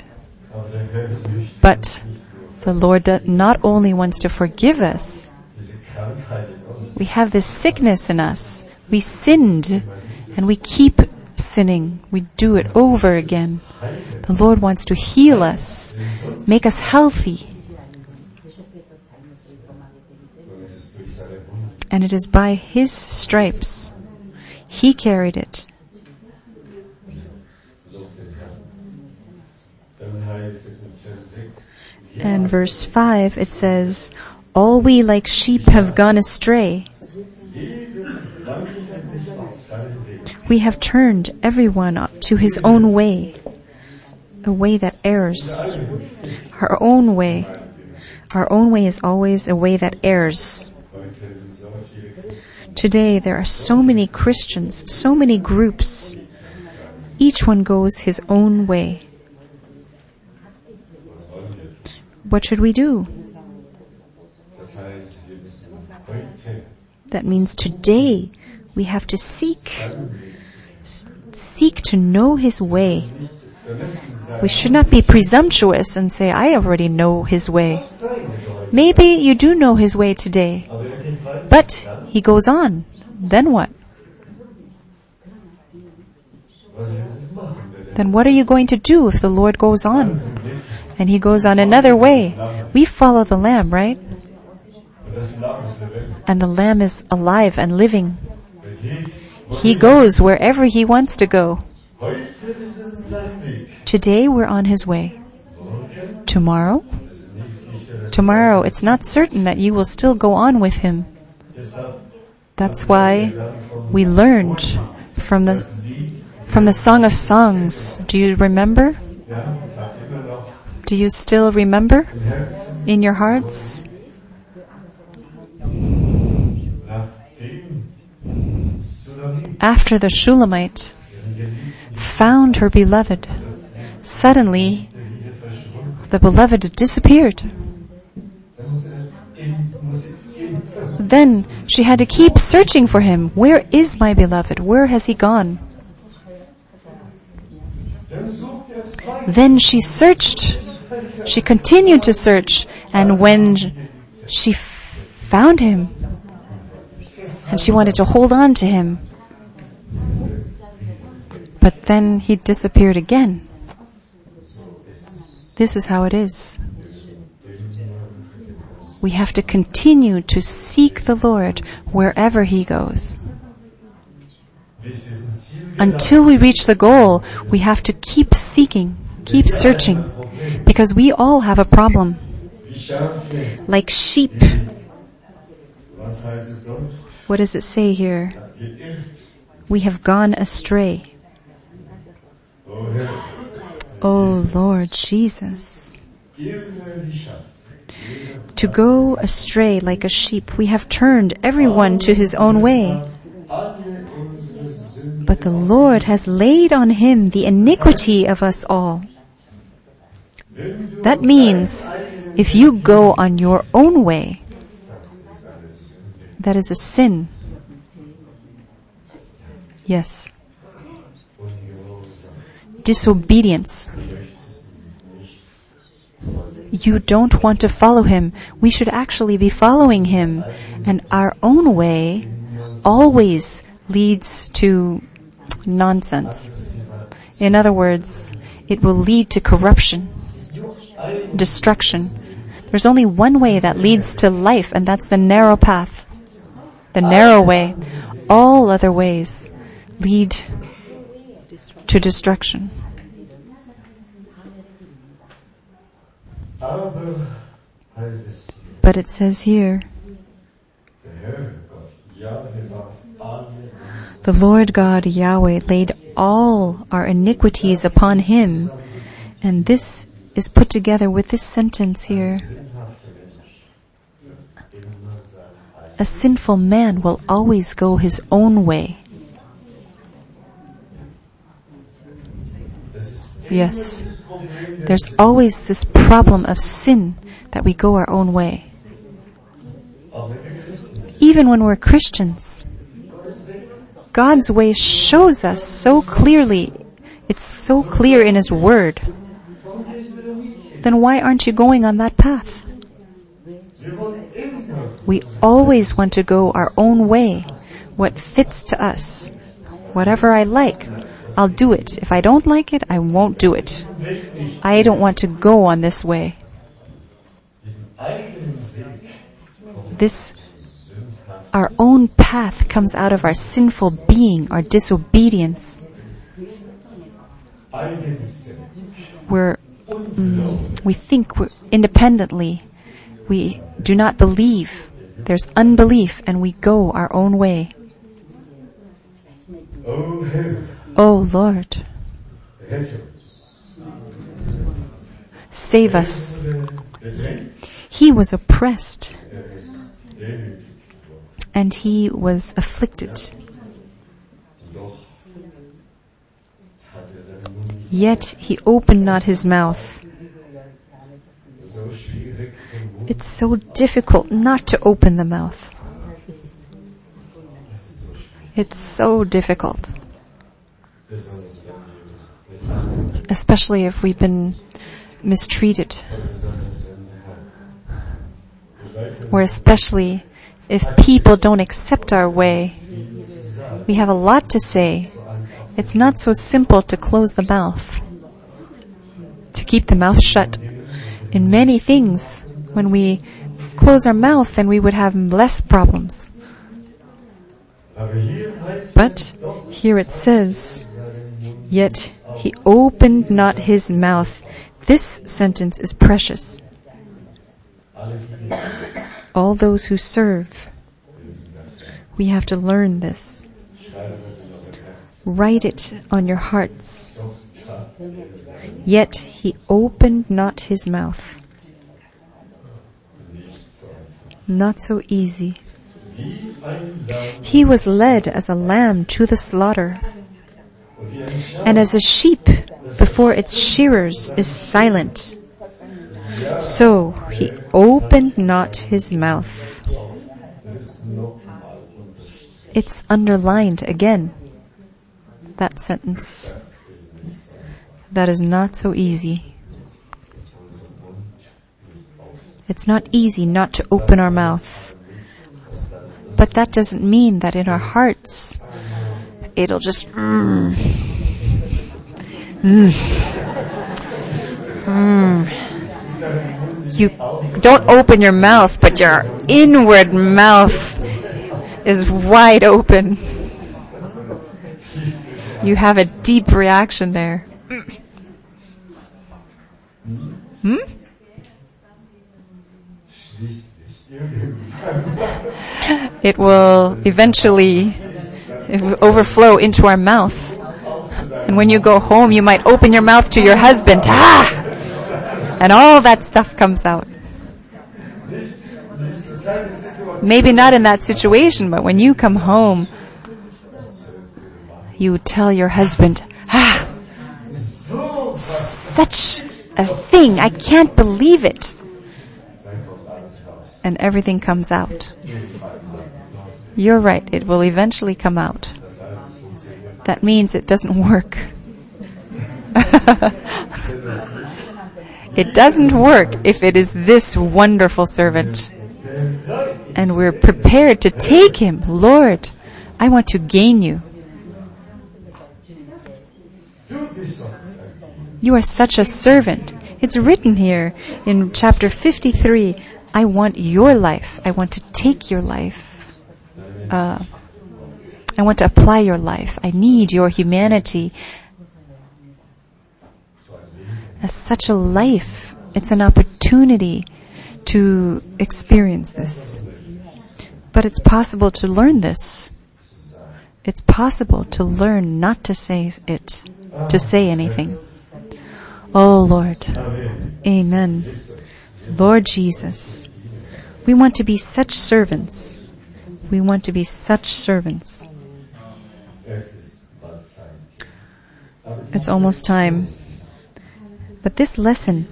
But the Lord not only wants to forgive us, we have this sickness in us. We sinned, and we keep sinning. We do it over again. The Lord wants to heal us, make us healthy. And it is by his stripes. He carried it. And verse 5, it says, all we like sheep have gone astray. We have turned everyone to his own way, a way that errs. Our own way is always a way that errs. Today there are so many Christians, so many groups. Each one goes his own way. What should we do? That means today we have to seek to know his way. We should not be presumptuous and say, I already know his way. Maybe you do know his way today, but he goes on. Then what? Then what are you going to do if the Lord goes on? And he goes on another way. We follow the Lamb, right? And the Lamb is alive and living. He goes wherever he wants to go. Today we're on his way. Tomorrow, it's not certain that you will still go on with him. That's why we learned from the Song of Songs. Do you remember? Do you still remember in your hearts? After the Shulamite found her beloved, suddenly the beloved disappeared. Then she had to keep searching for him. Where is my beloved? Where has he gone? Then she searched. She continued to search, and when she found him, and she wanted to hold on to him, but then he disappeared again. This is how it is. We have to continue to seek the Lord wherever he goes. Until we reach the goal, we have to keep seeking, keep searching, because we all have a problem. Like sheep. What does it say here? We have gone astray. Oh Lord Jesus. To go astray like a sheep, we have turned everyone to his own way. But the Lord has laid on him the iniquity of us all. That means If you go on your own way, that is a sin. Yes. Disobedience. You don't want to follow him. We should actually be following him. And our own way always leads to nonsense. In other words, it will lead to corruption, destruction. There's only one way that leads to life, and that's the narrow path, the narrow way. All other ways lead to destruction. But it says here, the Lord God Yahweh laid all our iniquities upon him. And this is put together with this sentence here. A sinful man will always go his own way. Yes. There's always this problem of sin, that we go our own way. Even when we're Christians, God's way shows us so clearly. It's so clear in His Word. Then why aren't you going on that path? We always want to go our own way, what fits to us. Whatever I like, I'll do it. If I don't like it, I won't do it. I don't want to go on this way. Our own path comes out of our sinful being, our disobedience. We think we're independently. We do not believe. There's unbelief, and we go our own way. Oh Lord, save us. He was oppressed, and he was afflicted. Yet he opened not his mouth. It's so difficult not to open the mouth. It's so difficult. Especially if we've been mistreated. Or especially if people don't accept our way. We have a lot to say. It's not so simple to close the mouth, to keep the mouth shut. In many things, when we close our mouth, then we would have less problems. But here it says, yet he opened not his mouth. This sentence is precious. All those who serve, we have to learn this. Write it on your hearts. Yet he opened not his mouth. Not so easy. He was led as a lamb to the slaughter, and as a sheep before its shearers is silent, so he opened not his mouth. It's underlined again, that sentence. That is not so easy. It's not easy not to open our mouth. But that doesn't mean that in our hearts, it'll just You don't open your mouth, but your inward mouth is wide open. You have a deep reaction there. It will eventually overflow into our mouth. And when you go home, you might open your mouth to your husband. And all that stuff comes out. Maybe not in that situation, but when you come home, you tell your husband, such a thing, I can't believe it. and everything comes out. You're right, it will eventually come out. That means it doesn't work. It doesn't work if it is this wonderful servant. And we're prepared to take him. Lord, I want to gain you. You are such a servant. It's written here in chapter 53, I want your life. I want to take your life. I want to apply your life. I need your humanity. As such a life, it's an opportunity to experience this. But it's possible to learn this. It's possible to learn not to say it, to say anything. Oh Lord, Amen. Lord Jesus, we want to be such servants. We want to be such servants. It's almost time. But this lesson,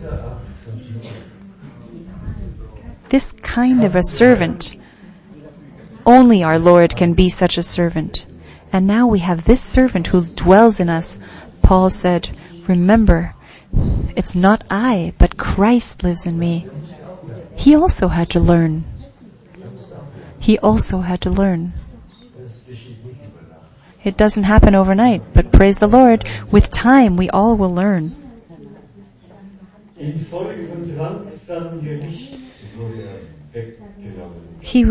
this kind of a servant, only our Lord can be such a servant. And now we have this servant who dwells in us. Paul said, remember, it's not I, but Christ lives in me. He also had to learn. He also had to learn. It doesn't happen overnight, but praise the Lord, with time we all will learn. He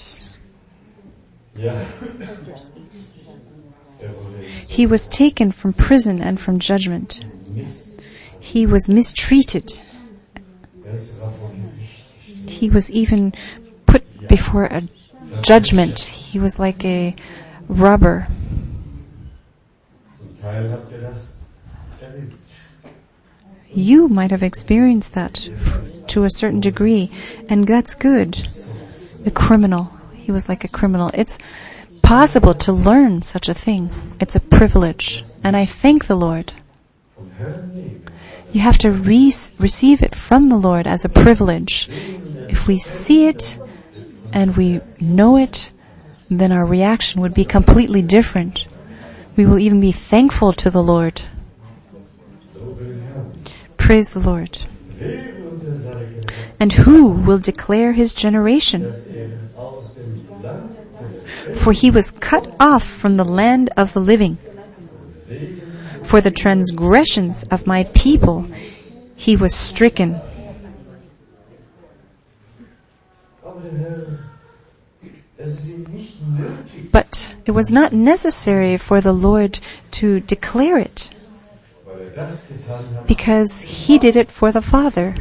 was taken from prison and from judgment. He was mistreated. He was even put before a judgment. He was like a robber. You might have experienced that to a certain degree, and that's good. A criminal. He was like a criminal. It's possible to learn such a thing. It's a privilege, and I thank the Lord. You have to receive it from the Lord as a privilege. If we see it and we know it, then our reaction would be completely different. We will even be thankful to the Lord. Praise the Lord. And who will declare his generation? For he was cut off from the land of the living. For the transgressions of my people he was stricken. But it was not necessary for the Lord to declare it, because he did it for the Father.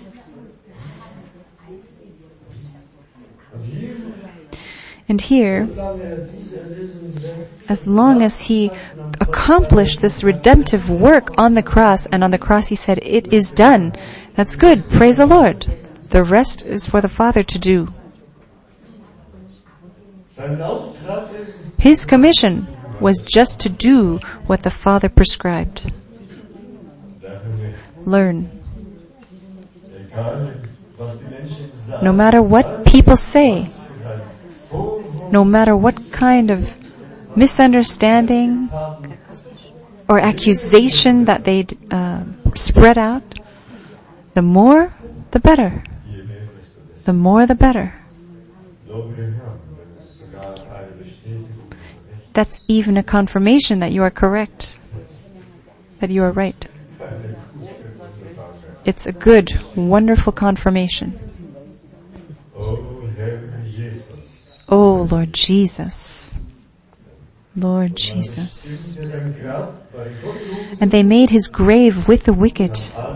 And here, as long as he accomplished this redemptive work on the cross, and on the cross he said, it is done. That's good. Praise the Lord. The rest is for the Father to do. His commission was just to do what the Father prescribed. Learn. No matter what people say, no matter what kind of misunderstanding or accusation that they spread out, the more, the better. The more, the better. That's even a confirmation that you are correct, that you are right. It's a good, wonderful confirmation. Oh, Lord Jesus. Lord Jesus. And they made his grave with the wicked.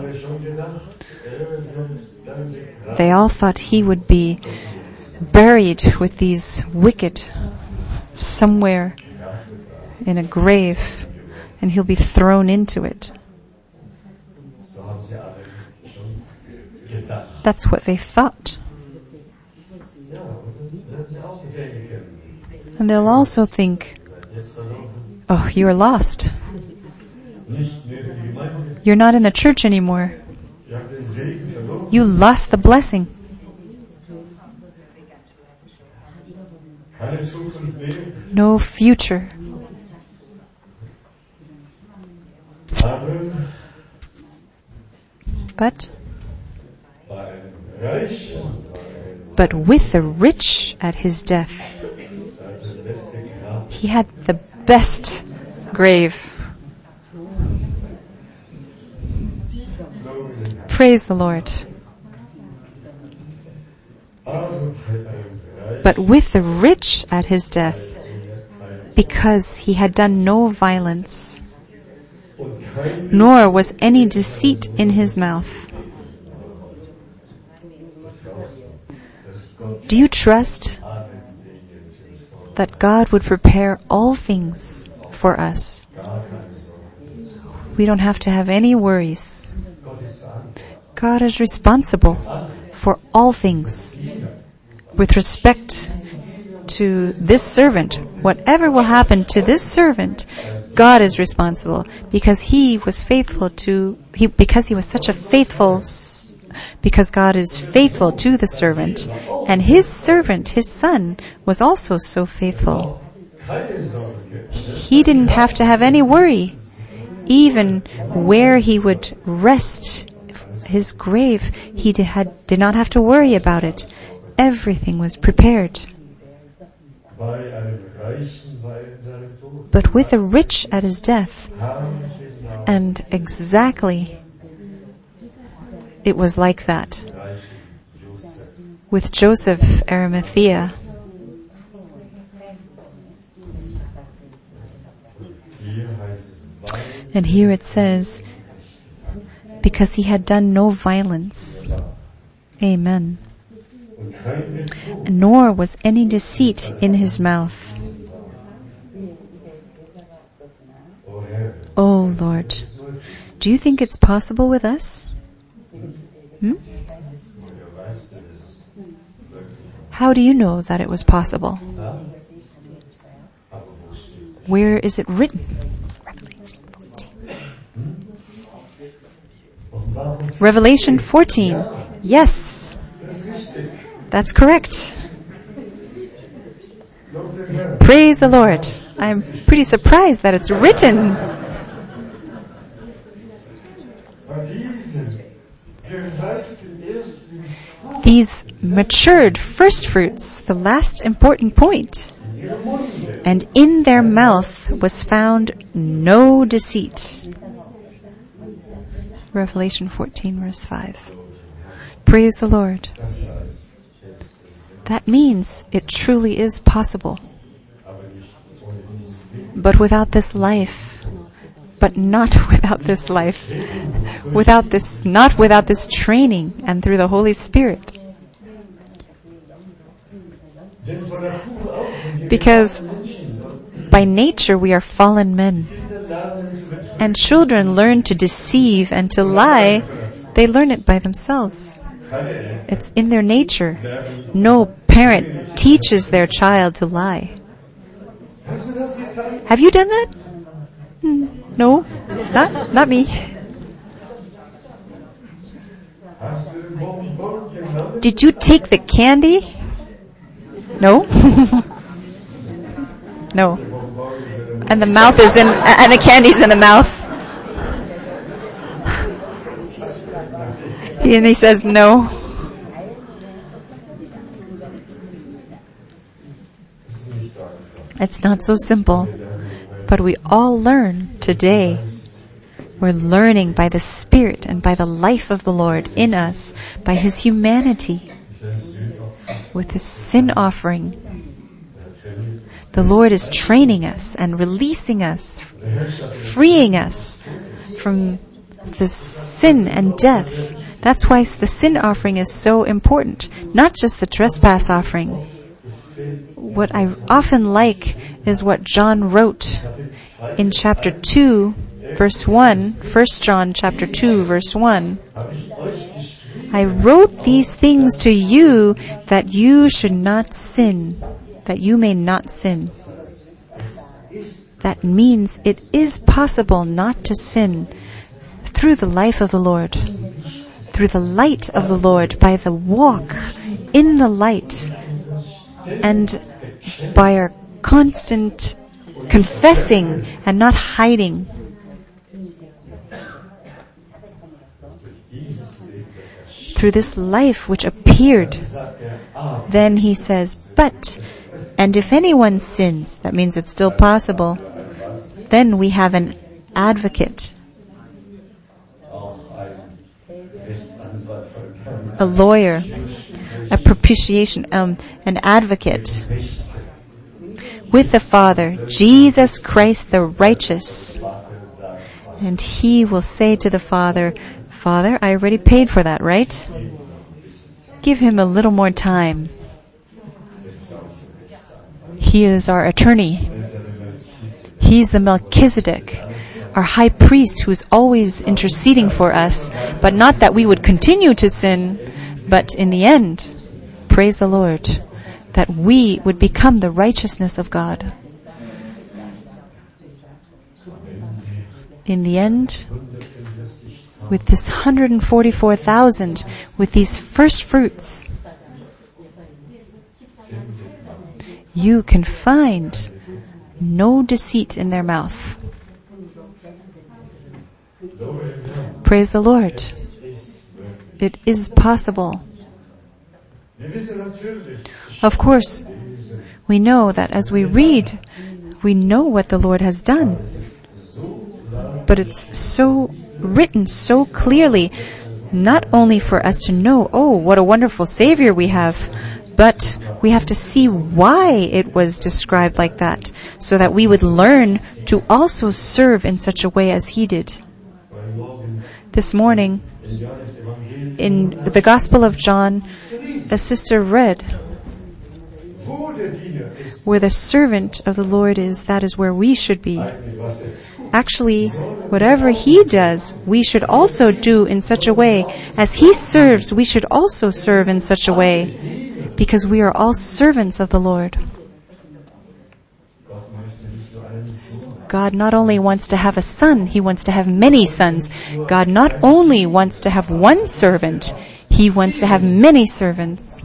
They all thought he would be buried with these wicked somewhere in a grave, and he'll be thrown into it. That's what they thought. And they'll also think, oh, you're lost. You're not in the church anymore. You lost the blessing. no future. But with the rich at his death, he had the best grave. Praise the Lord. But with the rich at his death, because he had done no violence, nor was any deceit in his mouth. Do you trust that God would prepare all things for us? We don't have to have any worries. God is responsible for all things. With respect to this servant, whatever will happen to this servant, God is responsible because he was faithful because God is faithful to the servant, and his servant, his son, was also so faithful. He didn't have to have any worry, even where he would rest his grave. He did not have to worry about it. Everything was prepared. But with the rich at his death, and exactly it was like that with Joseph Arimathea. And here it says, because he had done no violence. Amen. Nor was any deceit in his mouth. Oh Lord, do you think it's possible with us? How do you know that it was possible? Where is it written? Revelation 14. Yes, that's correct. Praise the Lord. I'm pretty surprised that it's written. These matured first fruits, the last important point. And in their mouth was found no deceit. Revelation 14 verse 5. Praise the Lord. That means it truly is possible. But without this life, not without this training and through the Holy Spirit. Because by nature we are fallen men. And children learn to deceive and to lie. They learn it by themselves. It's in their nature. No parent teaches their child to lie. Have you done that? No, not me. Did you take the candy? No. No. And the mouth is and the candy's in the mouth. And he says no. It's not so simple. But we all learn today. We're learning by the Spirit and by the life of the Lord in us, by His humanity, with His sin offering. The Lord is training us and releasing us, freeing us from the sin and death. That's why the sin offering is so important, not just the trespass offering. What I often like is what John wrote in chapter 2, verse 1, 1 John chapter 2, verse 1. I wrote these things to you that you should not sin, that you may not sin. That means it is possible not to sin through the life of the Lord, through the light of the Lord, by the walk in the light. And by our constant confessing and not hiding. Through this life which appeared, then he says, but, and if anyone sins, that means it's still possible, then we have an advocate, a lawyer, a propitiation, an advocate with the Father, Jesus Christ the righteous. And he will say to the Father, Father, I already paid for that, right? Give him a little more time. He is our attorney. He's the Melchizedek, our high priest who is always interceding for us, but not that we would continue to sin, but in the end, praise the Lord, that we would become the righteousness of God. In the end, with this 144,000, with these first fruits, you can find no deceit in their mouth. Praise the Lord. It is possible. Of course, we know that as we read, we know what the Lord has done. But it's so written so clearly, not only for us to know, oh, what a wonderful Savior we have, but we have to see why it was described like that, so that we would learn to also serve in such a way as He did. This morning, in the Gospel of John, a sister read, where the servant of the Lord is, that is where we should be. Actually, whatever He does, we should also do in such a way. As He serves, we should also serve in such a way, because we are all servants of the Lord. God not only wants to have a son, He wants to have many sons. God not only wants to have one servant, He wants to have many servants.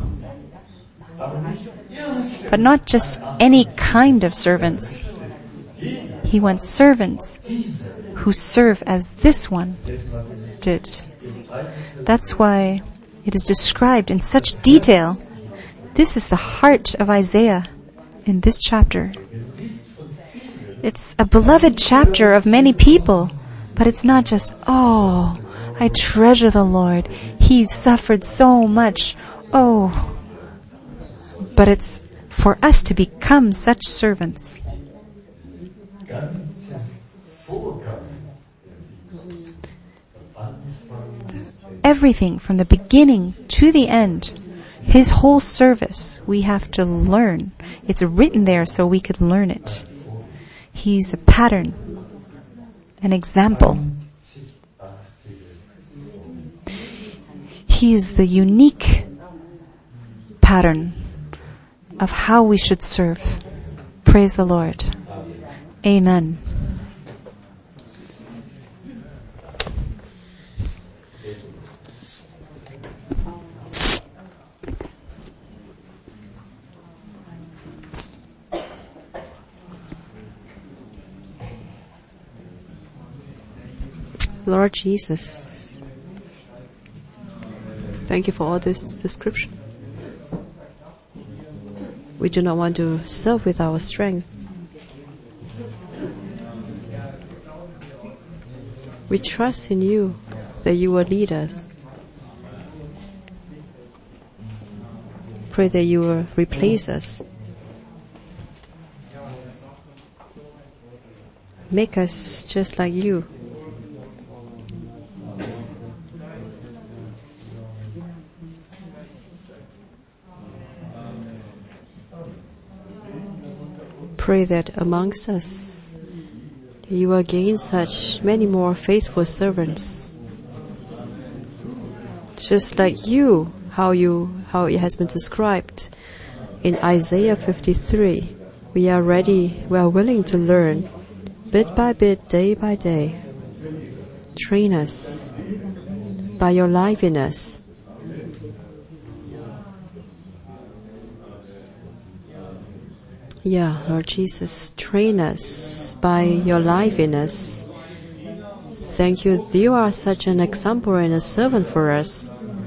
But not just any kind of servants. He wants servants who serve as this one did. That's why it is described in such detail. This is the heart of Isaiah in this chapter. It's a beloved chapter of many people, but it's not just, oh, I treasure the Lord. He suffered so much. Oh, but it's for us to become such servants. Everything from the beginning to the end, His whole service, we have to learn. It's written there so we could learn it. He's a pattern, an example. He is the unique pattern of how we should serve. Praise the Lord. Amen. Lord Jesus, thank you for all this description. We do not want to serve with our strength. We trust in you that you will lead us. Pray that you will replace us. Make us just like you. Pray that amongst us you will gain such many more faithful servants, just like you, how it has been described in Isaiah 53. We are ready, we are willing to learn, bit by bit, day by day. Train us by your life in us. Yeah, Lord Jesus, train us by your life in us. Thank you, you are such an example and a servant for us.